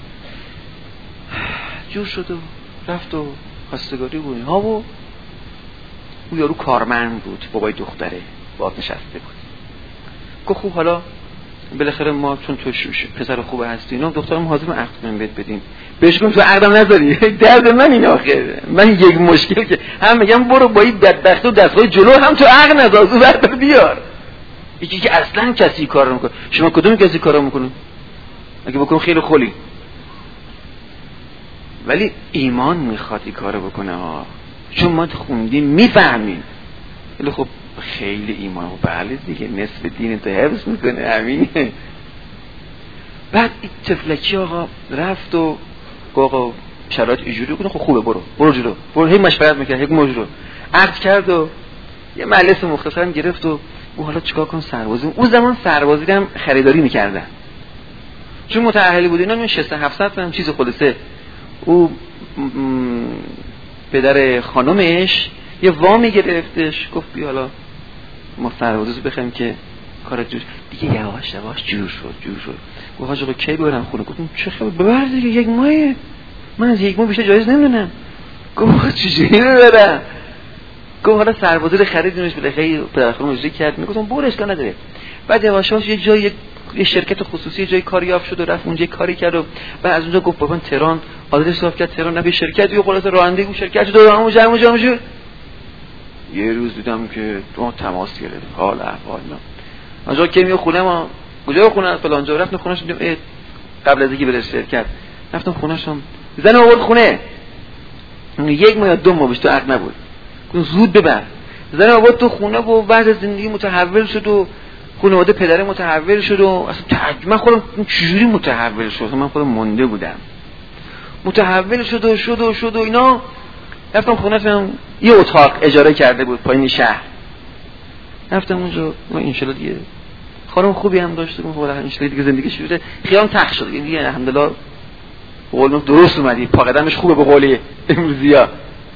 جور شد و رفت و خواستگاری بود اینها و او یارو کارمند بود، بابای دختره باد نشسته بود. گفت خوب حالا بالاخره ما چون تو پسر خوبه هستی اینا دخترم حاضرم عقد کنیم بهت بدیم. بهش گفتم تو عقدم نذاری درد من این آخه من یک مشکل که هم میگم برو با این بدبخت و دستگاه جلو هم تو عقد نذار تو بردار بیار. یکی که اصلا کسی کار نمیکنه. شما کدوم کسی کارو میکنه؟ اگه بکن خیلی خلی، ولی ایمان میخواد این کارو بکنه ها، چون ما خوندیم میفهمیم. ولی خب خیلی ایمان و بله دیگه نصف دین تو حفظ میکنه همینه. بعد این تفلکی آقا رفت و آقا شرایط اینجوری کنه، خب خوبه برو جلو، برو هی مشورت میکرد، هی مجرو عقد کرد و یه مجلس مختصرم گرفت و او حالا چیکار کنم سربازی. اون زمان سربازی هم خریداری میکردن چون متأهلی بود اینا 600-700 هم چیز خلاصه. او پدر خانمش یه وامی گرفتش، گفت بیا حالا ما سربازی بخوایم که کار جور دیگه یواش یواش جور شد. گفت حاج آقا کی برم خونه؟ گفتم چه خبر؟ ببر دیگه یک ماهه، من از یک ماه بیشتر جایز نمیدونم. گفت چجوری ببرم؟ گفت حالا سربازی رو خریدیمش بالاخره پدر خانمش کرد. میگفتم برو اشکال نداره. بعد یواش یواش یه جای یه شرکت خصوصی جای کاری یافت شد و رفت اونجا کاری کرد و بعد از اونجا گفت بابا تهران آدرس صاف کرد، تهران نبی شرکت یه خلاص راننده اون شرکت دو اونجا شد. یه روز دیدم که تو تماس گرفت حال احوال اینا. اونجا که میو خونه ما کجا خونه فلان جا رفتم خونه‌ش دیدم قبل از اینکه بره شرکت رفتم خونه‌شم زن آورد خونه. یک ماه یا 2 ماه بیشتر عقد نبود. گفت زود ببر. زن آورد تو خونه و بعد زندگی متحول شد و خانواده پدر متحول شد و اصلا من خودم چجوری متحول شد من خودم مونده بودم. متحول شد و اینا. رفتم خونه‌شم یه اتاق اجاره کرده بود پایین شهر. رفتم اونجا و ان شاءالله دیگه خانم خوبی هم داشته بود، والا ان شاءالله دیگه زندگی شروع خیام تخ شد دیگه الحمدلله. قولم درست اومدی، پا قدمش خوبه به قولی امروزیا.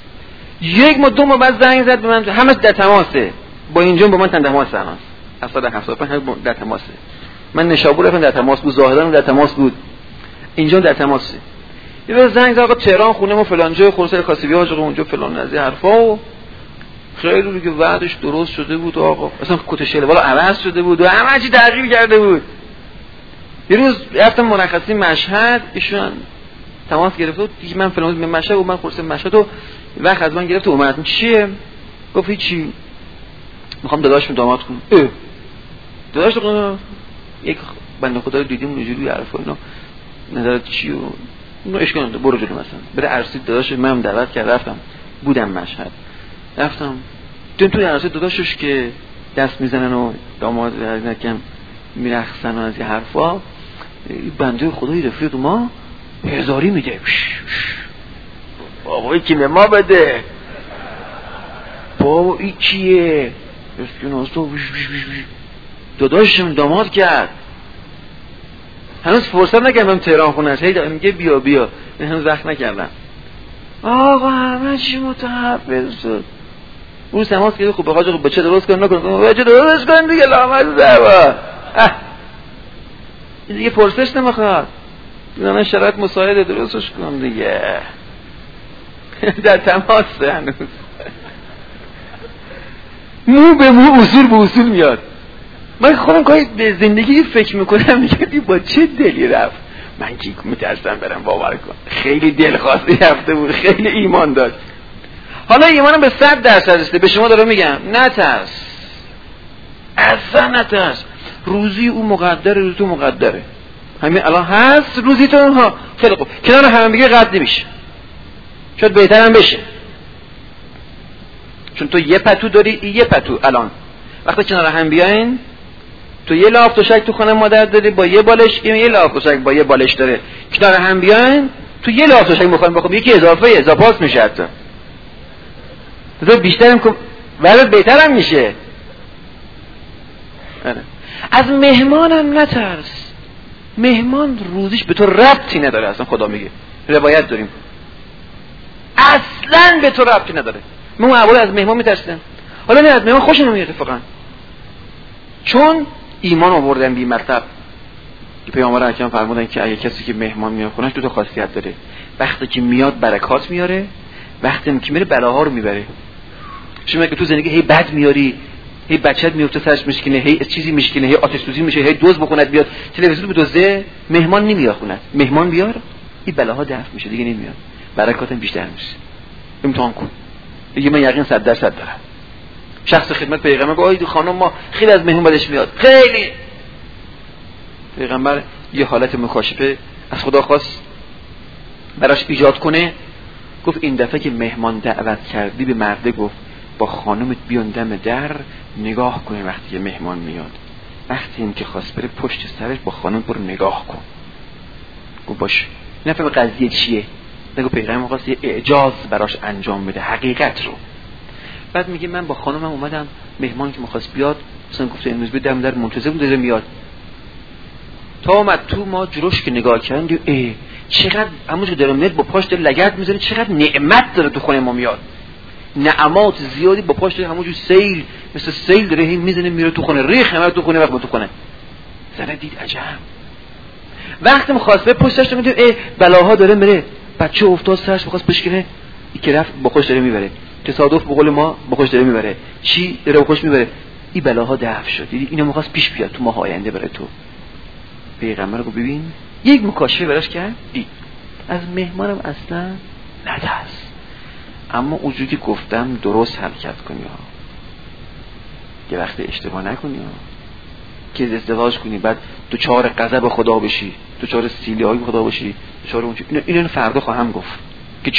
1 ماه 2 ماه بعد زنگ زد به من، همه در تماسه با اینجا با من تماس هست. از سال 75 در تماسه. من نشابور رفتم در تماس بود، زاهدان در تماس بود، اینجا در تماسه. یه روز زنگ زد آقا تهران خونه ما فلان جای خلاصه کاسبی ها اونجا فلان از این حرفا و خیلی رو که وعدش درست شده بود آقا، اصلا کت شلوار عوض شده بود و همه چی تغییر کرده بود. یه روز رفتم مرخصی مشهد، ایشون تماس گرفت و دیگه من فلان مشهد و من خلاصه مشهد و وقت از من گرفت و اومد. چیه؟ گفت چی؟ میخوام داداشم داماد کنم. داداش تو یک بنده خدا رو دیدیم اونجوری حرفا اینا نظرت چی و اینو اشکال نداره برو جلو مثلا بره عروسی داداش منم دعوت کرد رفتم بودم مشهد رفتم توی عروسی داداشش که دست میزنن و داماد نکم میرقصن و از این حرفا بنده خدای رفیق ما هزاری میده بابا کی به ما بده بابا این کیه اسکناستو داداشم داماد کرد. هنوز فرصت نکردم تهران خونه است هی میگه بیا هنوز وقت نکردم. آقا همه چی متحول شد. اون تماس گرفت خب آقا جون بچه درست کن نکن بچه درست کن دیگه لامد زبا دیگه پرسش نمیخواد من شرایط مساعده درستش کنم دیگه. در تماسه هنوز مو به مو اصول به اصول میاد. من خودم گاهی به زندگی فکر میکنم میگم با چه دلی رفت. من کی میترسم برم باور کن خیلی دلخواسته رفته بود خیلی ایمان داشت. حالا ایمانم به 100% رسیده. به شما دارم میگم نترس اصلا نترس. روزی او مقدره روزی تو مقدره همین الان هست روزی تو ها خیلی خوب کنار هم بگه قد نمیشه شاید بهترم بشه چون تو یه پتو داری یه پتو الان وقتی کنار هم بیاین تو یه لاف تشک تو خونه مادر داری با یه بالش این یه لاف تشک با یه بالش داره کنار هم بیاین تو یه لاف تشک بخوام یکی اضافه میشه حتی تو بیشترم که ولی بهترم میشه. از مهمانم نترس. مهمان روزیش به تو ربطی نداره اصلا. خدا میگه روایت داریم اصلا به تو ربطی نداره. من اول از مهمان میترسیدم حالا نه از مهمان خوشم نمیاد اتفاقا چون ایمان آوردن بی مطلب. پیامبر اکرم فرمودن که اگه کسی که مهمان میاد خونش دو تا خاصیت داره، وقتی که میاد برکات میاره، وقتی که میره بلاها رو میبره. شما اگه تو زندگی هی بد میاری، هی بچت میفته سرش مشکینه، هی چیزی مشکینه، هی آتش سوزی میشه، هی دوز بخوند بیاد، تلویزیون بدوزه، مهمان نمیاد خونت، مهمان بیار، این بلاها دفع میشه دیگه، نمیاد، برکاتم بیشتر میشه. امتحان کن. دیگه من یقین 100% دارم. شخص خدمت پیغمبر گفت آید خانم ما خیلی از مهمون بدش میاد، خیلی. پیغمبر یه حالت مکاشفه از خدا خواست براش ایجاد کنه. گفت این دفعه که مهمان دعوت کردی به مرده، گفت با خانمت بیان دم در نگاه کنه وقتی که مهمان میاد، وقتی این که خواست بره پشت سرش با خانم برو نگاه کن. گفت باشه. نفهم قضیه چیه؟ نگو پیغمبر خواست یه اعجاز براش انجام بده، حقیقت رو. بعد میگه من با خانمم اومدم، مهمان که میخواست بیاد مثلا گفته امروز به دم در منتظر بود میاد، تا اومد تو ما جلوش که نگاه کردیم ای چقدر همونجور داره میاد با پاش داره لگد میزنه، چقدر نعمت داره تو خونه ما میاد، نعمات زیادی با پاش داره همونجور سیل مثل سیل داره میزنه میره تو خونه، ریخ همه تو خونه وقت ما تو خونه زنه. دید عجب. وقتی می‌خواست پشتش میگه ای بلاها داره میره، بچه افتاد سرش می‌خواست بشکنه، این که رفت با خوش داره میبره، تصادف به قول ما با خوش داره میبره، چی داره با خوش میبره، این بلاها دفع شد. دیدی اینو می‌خواست پیش بیاد تو ماه آینده بره تو. پیغمبر رو ببین یک مکاشفه براش کرد، دید از مهمانم اصلا نترس، اما اونجوری که گفتم درست حرکت کنی ها، یه وقت اشتباه نکنی ها، که ازدواج کنی بعد دوچار غضب خدا بشی، دوچار سیلی‌های خدا بشی، دوچار اون اینو فردا خواهم گفت که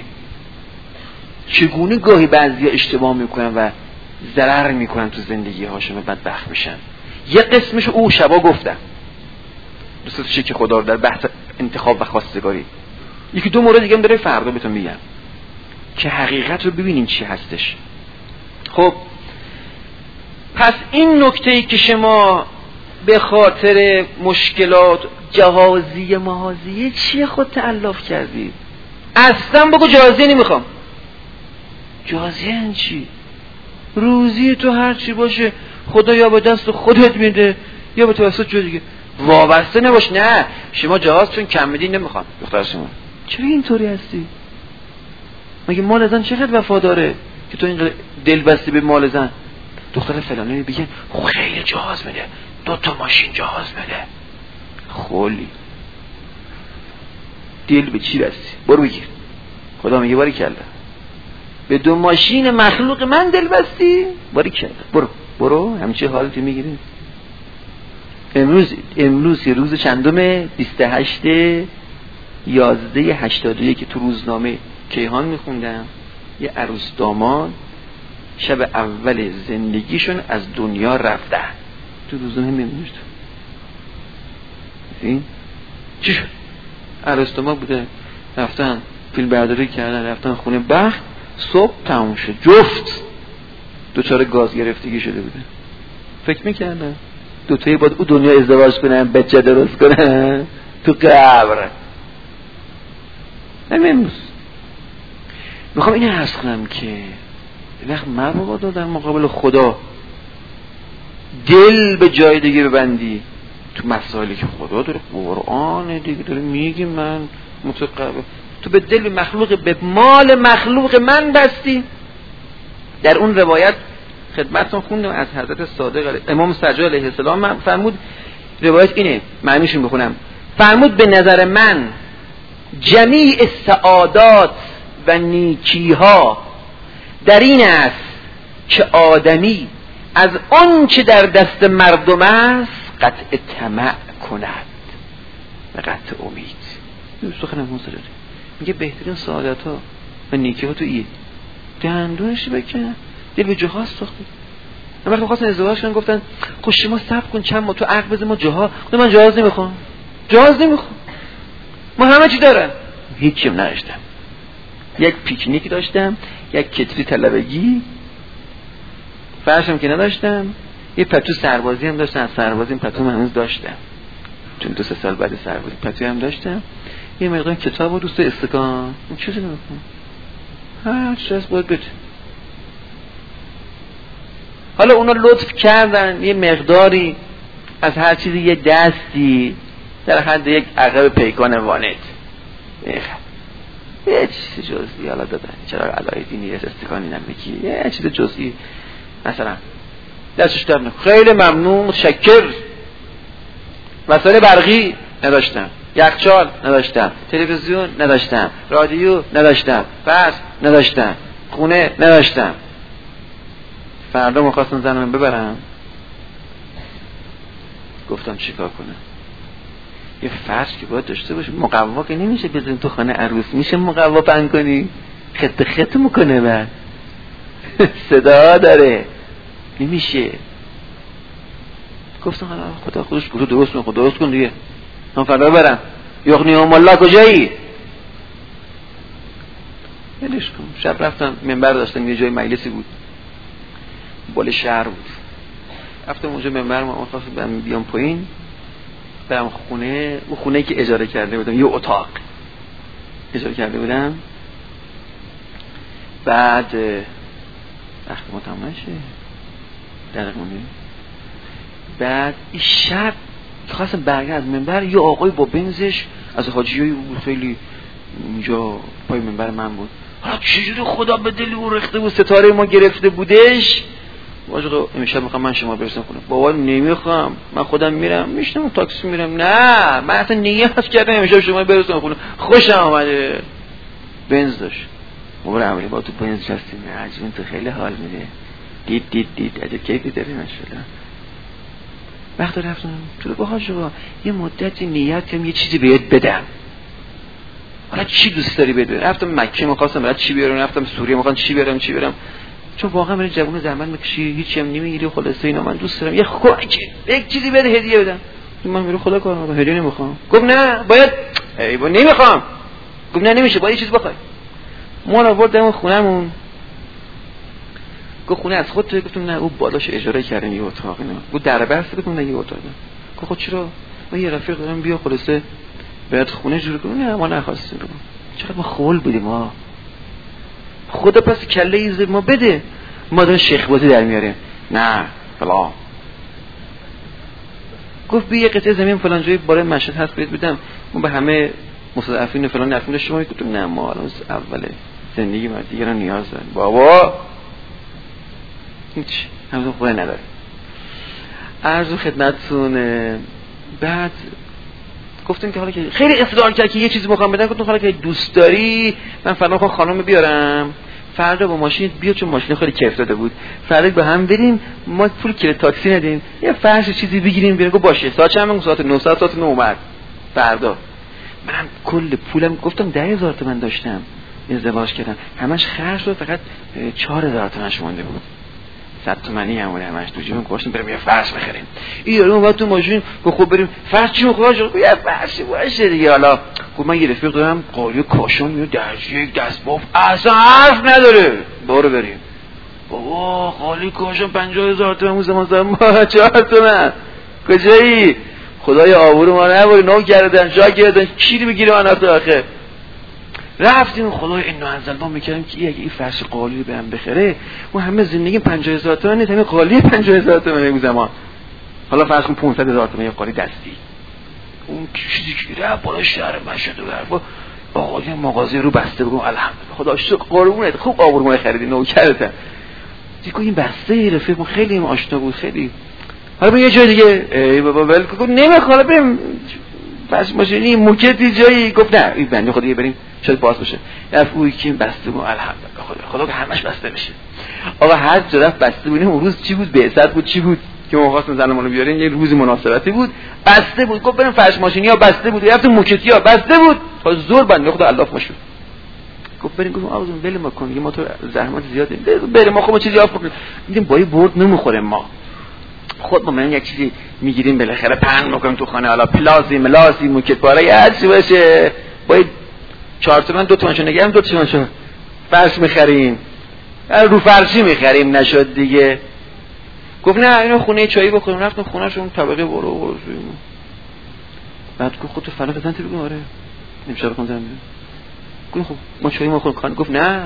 چگونه گاهی بعضیا اشتباه میکنن و ضرر میکنن تو زندگی هاشون و بدبخت میشن. یه قسمش او شبا گفتم دوستش که خدا در بحث انتخاب و خواستگاری، یکی دو مورد دیگه هم داره فردا بهتون میگم که حقیقت رو ببینین چی هستش. خب پس این نکته‌ای که شما به خاطر مشکلات جهازی محاذیه چیه خود تألف کردی؟ اصلا بگو جهازیه نمیخوام. جهازیه این چی؟ روزی تو هر چی باشه خدا یا به دست خودت میده یا به توسط جای دیگه، وابسته نباش. نه شما جهاز چون کم میدین نمیخوام. دختر شما چرا اینطوری هستی؟ مگه مال زن چقدر وفاداره که تو این دل بستی به مال زن؟ دختر فلانی بگن خیلی جهاز میده، 2 تا ماشین جهاز میده، خولی دل به چی بستی؟ برو بگیر. خدا میگه باری کلا به 2 ماشین مخلوق من دل بستی؟ باری کلا برو همچه حالتی میگیری. امروز روز چندم؟ 28/11/81 که تو روزنامه کیهان میخوندم یه عروس داماد شب اول زندگیشون از دنیا رفتن. تو روزنامه می‌نوشت. این چی شد؟ عروس داماد بوده، رفتن فیلم برداری کردن، رفتن خونه بخت، صبح تموم شد، جفت دوچار گاز گرفتگی شده بوده. فکر میکردن دوتایی باید او دنیا ازدواج کنن، بچه درست کنن تو قبر. امروز میخوام اینو عرض کنم که وقت مبادا در مقابل خدا دل به جای دیگه ببندی تو مسائلی که خدا داره قرآن دیگه داره میگه من متقبل، تو به دل مخلوق به مال مخلوق من بستی. در اون روایت خدمتتون خوندم از حضرت صادق امام سجاد علیه السلام فرمود، روایت اینه معنیشون بخونم، فرمود به نظر من جمیع سعادات و نیکیها در این است که آدمی از آن چه در دست مردم است قطع طمع کند و قطع امید. سخن امام سجاد میگه بهترین سعادت ها و نیکی ها تو ایه دندونش بکنه، دل به جهاز ساخته. من وقتی خواستن ازدواج کنن گفتن خب شما صبر کن چند ماه تو عقد بزن ما جهاز. من جهاز نمیخوام، ما همه چی دارم، هیچی هم نداشتم. یک پیکنیک داشتم، یک کتری طلبگی، فرشم که نداشتم، یه پتو سربازی هم داشتم، از سربازی این پتو هنوز داشتم چون 2-3 سال بعد سربازی پتو هم داشتم، یه مقدار کتاب و دوست استکان، این چیزی نمیخوام، هر چیز باید بده. حالا اونا لطف کردن یه مقداری از هر چیزی یه دستی در حد یک عقب پیکان وانت یه چیز جزئی حالا دادن، چرا علای دینی استکانی نمیگی، یه چیز جزئی مثلا دستش در نکن، خیلی ممنون متشکر. وسایل برقی نداشتم، یخچال نداشتم، تلویزیون نداشتم، رادیو نداشتم، فرش نداشتم، خونه نداشتم. فردا می‌خواستم زنم ببرم، گفتم چیکار کنم؟ یه فرش که باید داشته باشه، مقوا که نمیشه بزنیم تو خانه عروس، میشه مقوا پهن کنی؟ خط میکنه بعد صدا داره، نمیشه. گفتم خدا خودش برو درست کن دیگه، من فردا برم. یغنی ام الله کجایی؟ ولش کن. شب رفتم منبر داشتم، یه جای مجلسی بود بال شهر بود، رفتم اونجا منبر، من خواستم بیام پایین برم خونه، اون خونه‌ای که اجاره کرده بودم، یه اتاق اجاره کرده بودم. بعد وقت ما تمام نشه درمونه، بعد این شب خواستم برگرد از منبر، یه آقای با بنزش از حاجیای خیلی اونجا پای منبر من بود. حالا چجوری خدا به دل او رخته بود، ستاره ما گرفته بودش. واجه امشب میخوام من شما برسم کنم. بابا نمیخوام، من خودم میرم، میشتم تاکسی میرم. نه من اصلا نیت کردم امشب شما برسم کنم، خوشم آمده. بنز داشت، بابا عملی با تو بنز چستیم، عجیبه تو خیلی حال میده. دید عجب کیفی داری ماشاءالله. وقتی رفتم تو باهاش یه مدتی نیت کردم یه چیزی بهت بدم. حالا چی دوست داری بده؟ رفتم مکه می‌خواستم برات چی بیارم، رفتم سوریه می‌خواستم چی بیارم، چون واقعا من جوون زحمت می‌کشی، هیچی هم نمیگیری، خلاصه اینا من دوست دارم یک چیزی بده هدیه بدم. من میگم خدا کنه هدیه نمی‌خوام. گفت نه باید نمی‌خوام. گفت نه نمیشه، باید یه چیز بخوای. ما رو بردم خونمون، گفت خونه از خودت؟ گفتم نه اون بالاش اجاره کردیم یه اتاق اینا. گفت در بسته؟ گفتم نه یه اتاق. گفت خب چرا؟ من یه رفیق دارم بیا خلاصه بعد خونه جور کنم. نه ما نخواستیم. چقدر ما خول بودیم ما. خدا پس کله ایز ما بده، ما داریم شیخ بازی در میاریم. نه فلان. گفت بیا یه قطعه زمین فلان جای بالای مشهد هست بهت بدم، ما به همه مستضعفین فلان نفهمید شما. گفتم نه ما الان اول زندگی ما دیگه رو نیاز داریم. بابا هیچ همون خونه نداره. عرض خدمتتون. بعد گفتم که حالا که خیلی اصرار کرد که یه چیزی میخوام بدم، گفتم حالا که دوست داری من فردا میخوام خانم بیارم، فردا با ماشین بیا، چون ماشین خیلی کیف داده بود، فردا با هم بریم، ما پول کیلو تاکسی ندیم، یه فرش چیزی بگیریم بریم. گفت باشه. ساعت چند؟ ساعت 9. ساعت 9 اومد فردا. منم کل پولم گفتم 10,000 تومان داشتم ازدواج کردم، همش خرج شد، فقط 4,000 تومانش مونده بود. 100 تومانی هم بود همش تو جیبم. گفتم بریم یه فرش بخریم. این یارو اومد تو ماشین گفت خب بریم. فرش چی می‌خواد؟ گفت یه فرش باشه دیگه. حالا گفت من یه رفیق دارم قالی کاشون میاد درجه دست باف اصلا حرف نداره، برو بریم. بابا قالی کاشون 50,000 تومان اون زمان ما 4 تومن کجایی؟ خدای آبرو ما نبره، نو کردن جا گردن چیزی میگیره من آخه. رفتیم خدای اینو انزل ما میکردیم که اگه این فرش قالی رو بهم بخره ما همه زندگی 50,000 تومان نیست، همه قالی 50,000 تومان اون زمان. حالا فرض کن 500,000 تومان یه قالی دستی. اون چیزی که رفت بالا شهر مشهد و برفا آقای مغازه رو بسته بگم الحمدلله خدا شکر قربونت خوب آبرومون خریدی نوکرتم. دیگه این بسته رفیق خیلی آشنا بود خیلی. حالا من یه جای دیگه ای بابا ول گفت نمیخواد بریم بس ماشینی موکتی جایی. گفت نه این بنده خدا بریم شاید باز بشه. رفت اوی که بسته بود الحمدلله خدا که همش بسته بشه. آقا هر جا رفت بسته بود. اون روز چی بود؟ بعثت بود چی بود که ما خواستیم زنمونو بیاریم، یه روز مناسبتی بود بسته بود. گفت بریم فرش ماشینی ها بسته بود، رفتیم موکتی ها بسته بود تا زور بنده خدا الاف مشو. گفت بریم. گفتم آقا ول ما کن دیگه، ما تو زحمت زیاده بریم، ما خودمون چیزی آف کنیم. دیدیم با برد نمیخوریم، ما خود ما یک چیزی میگیریم بالاخره پهن میکنیم تو خانه، حالا پلاسی ملاسی موکت پاره هر چی باشه با 4 تومن 2 تومنشو نگیریم 2 تومنشو فرش میخریم، رو فرشی میخریم. نشد دیگه. گفت نه اینو خونه چایی بخوریم. رفتم خونه‌شون طبقه برو. بعد گفت خودت فلان بزن تو بگو آره نمیشه بخوام زنم. گفت خب ما چایی ما خوریم. گفت نه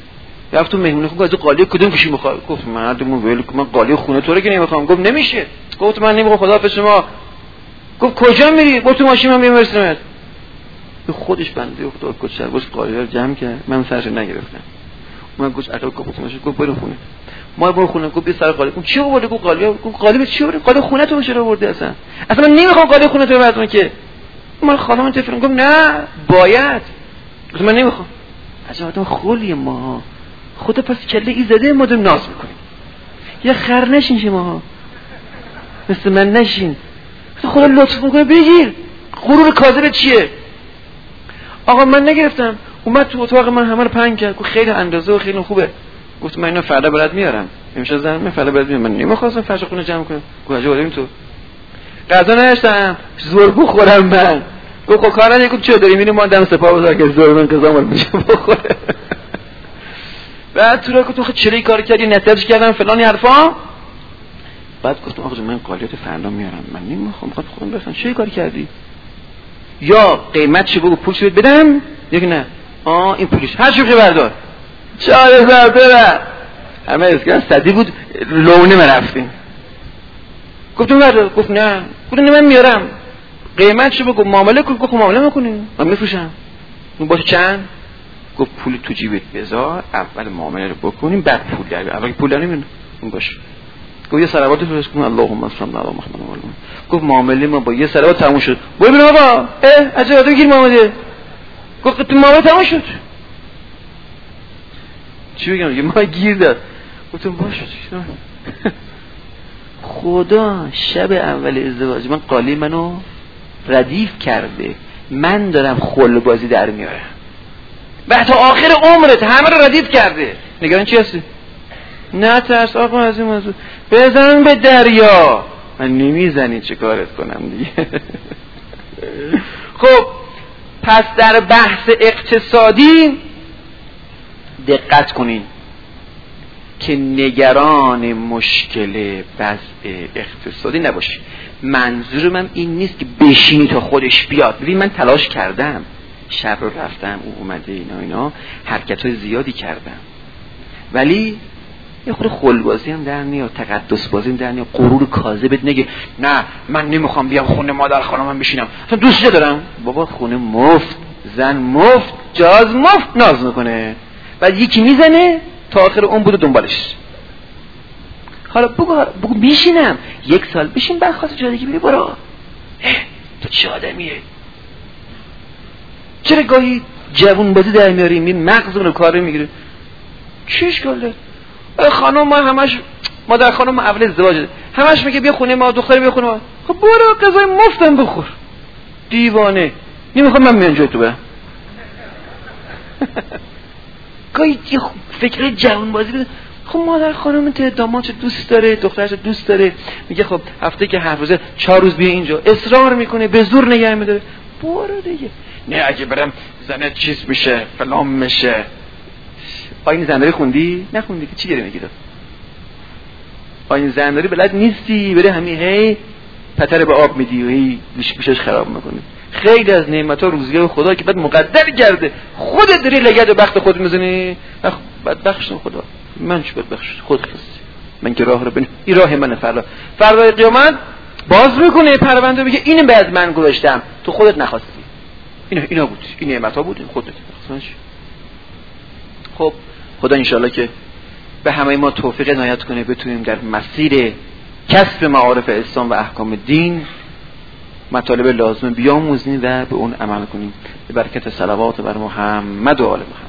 رفتم مهمونی خونه. گفت قالی کدوم کشی میخواد؟ گفت مردمون ول من قالی خونه تو رو که نمیخوام. گفت نمیشه گفت من نمیخوام خداحافظ شما. گفت کجا میری؟ گفت تو ماشین من میرسونمت. به خودش بنده خدا کوچر گوش قالیه رو جمع کرد، من سرش نگرفتم. من گوش عقب کاپوت ماشین گفت برو خونه. ما برو خونه. گفت بی سر قالیه. گفت چی آورده؟ گفت قالیه. گفت قالیه چی آورده؟ قالیه خونه تو چرا آورده اصلا من نمیخوام قالیه خونه تو براتون که من خانم تفرون. گفت نه باید. گفت من نمیخوام. عجب خولی ما خدا پس کله ای زده ما داریم ناز میکنیم. یه خر نشین شما مثل من نشین. خدا لطف میکنه بگیر. غرور کاذب چیه؟ آقا من نگرفتم. اومد تو اتاق من همه رو پنگ کرد. گفت خیلی اندازه و خیلی خوبه. گفت من اینو فردا برات میارم. امشب زدم من فردا برات میارم. من نمیخواستم فرش خونه جمع کنم. گفت عجب بریم تو. غذا نداشتم. زورگو خورم من. گفت خب کارا نگو چه داری میریم ما دم سپاه بزار که زور من قضا مال میشه بخوره. بعد تو را گفتم خب چرا این کار کردی؟ نتیجهش کردم فلان حرفا. بعد گفتم آقا من قالیات فردا میارم. من نمیخوام. خود خودم برسن. چه کاری کردی؟ یا قیمت چه بگو پولش بدم یا نه. این پولش هر چی بخوای بردار. 4000 بره. همه اسکان صدی بود لونه من رفتیم. گفتم بردار. گفت نه. گفتم من میارم. قیمت چه بگو معامله کن. گفت معامله میکنیم. من میفروشم. اون باشه چند؟ گفت پول تو جیبت بذار اول معامله رو بکنیم بعد پول در بیار. اول پول در نمیاد. اون باشه. گفت یه صلوات فرست کن اللهم صل علی محمد. گفت معامله ما با یه صلوات تموم شد. برو ببین آقا عجب آدم گیر معامله. گفت تو معامله تموم شد. چی بگم؟ یه ما گیر داد. گفتم باشه. خدا شب اول ازدواج من قالی منو ردیف کرده. من دارم خل بازی در میارم. و تا آخر عمرت همه رو ردیف کرده. نگران چی هستی؟ نه ترس آقا از این موضوع. بزن به دریا. من نمیزنی چه کارت کنم دیگه. خب پس در بحث اقتصادی دقت کنین که نگران مشکل وضع اقتصادی نباشی. منظور من این نیست که بشینی تا خودش بیاد. ببین من تلاش کردم، شب رو رفتم، او اومده اینا حرکت‌های زیادی کردم، ولی یه خود خلبازی هم در نیاد، تقدس بازی هم در نیاد، غرور کاذبت نگه نه من نمیخوام بیام خونه مادر خانمم بشینم، اصلا دوست دارم. بابا خونه مفت، زن مفت، جاز مفت ناز میکنه، بعد یکی میزنه تا آخر اون بوده دنبالش. حالا بگو میشینم 1 سال بشین، بعد خواست جا دیگه بری برو. تو چه آدمیه؟ چرا گاهی جوون بازی در میاریم این مغزمون رو کار میگیره؟ چی اشکال داره؟ خانم ما همش مادر خانم اول ازدواج همش میگه بیا خونه ما، دختر بیا خونه ما. خب برو غذای مفتم بخور. دیوانه. نمیخوام من میان جای تو برم. گاهی فکر جوون بازی بده. خب مادر خانم دامادش دوست داره، دخترش دوست داره، میگه خب هفته که 7 روزه 4 روز بیا اینجا، اصرار میکنه، به زور نگه میداره. برو دیگه. نه اگه برم زنه چیز میشه فلان میشه. آین زنداری خوندی؟ نخوندی که چی داری میگی تو؟ آین زنداری بلد نیستی، بره همین هی پتر به آب میدی و هی بیشش خراب میکنی. خیلی از نعمت‌ها روزگار خدا که بعد مقدر کرده، خودت داری لگد و بخت خود میزنی. بعد بخشن خدا. من چی باید بخش؟ خود خواستی. من که راه رو ببین، این راه منه. فردای قیامت باز میکنه پرونده میگه اینو بعد من گذاشتم، تو خودت نخواستی. اینا بود، این نعمت‌ها بود، خودت نخواستی. خب خدا انشالله که به همه ما توفیق عنایت کنه بتونیم در مسیر کسب معارف اسلام و احکام دین مطالب لازم بیاموزیم و به اون عمل کنیم. به برکت صلوات بر محمد و آل محمد.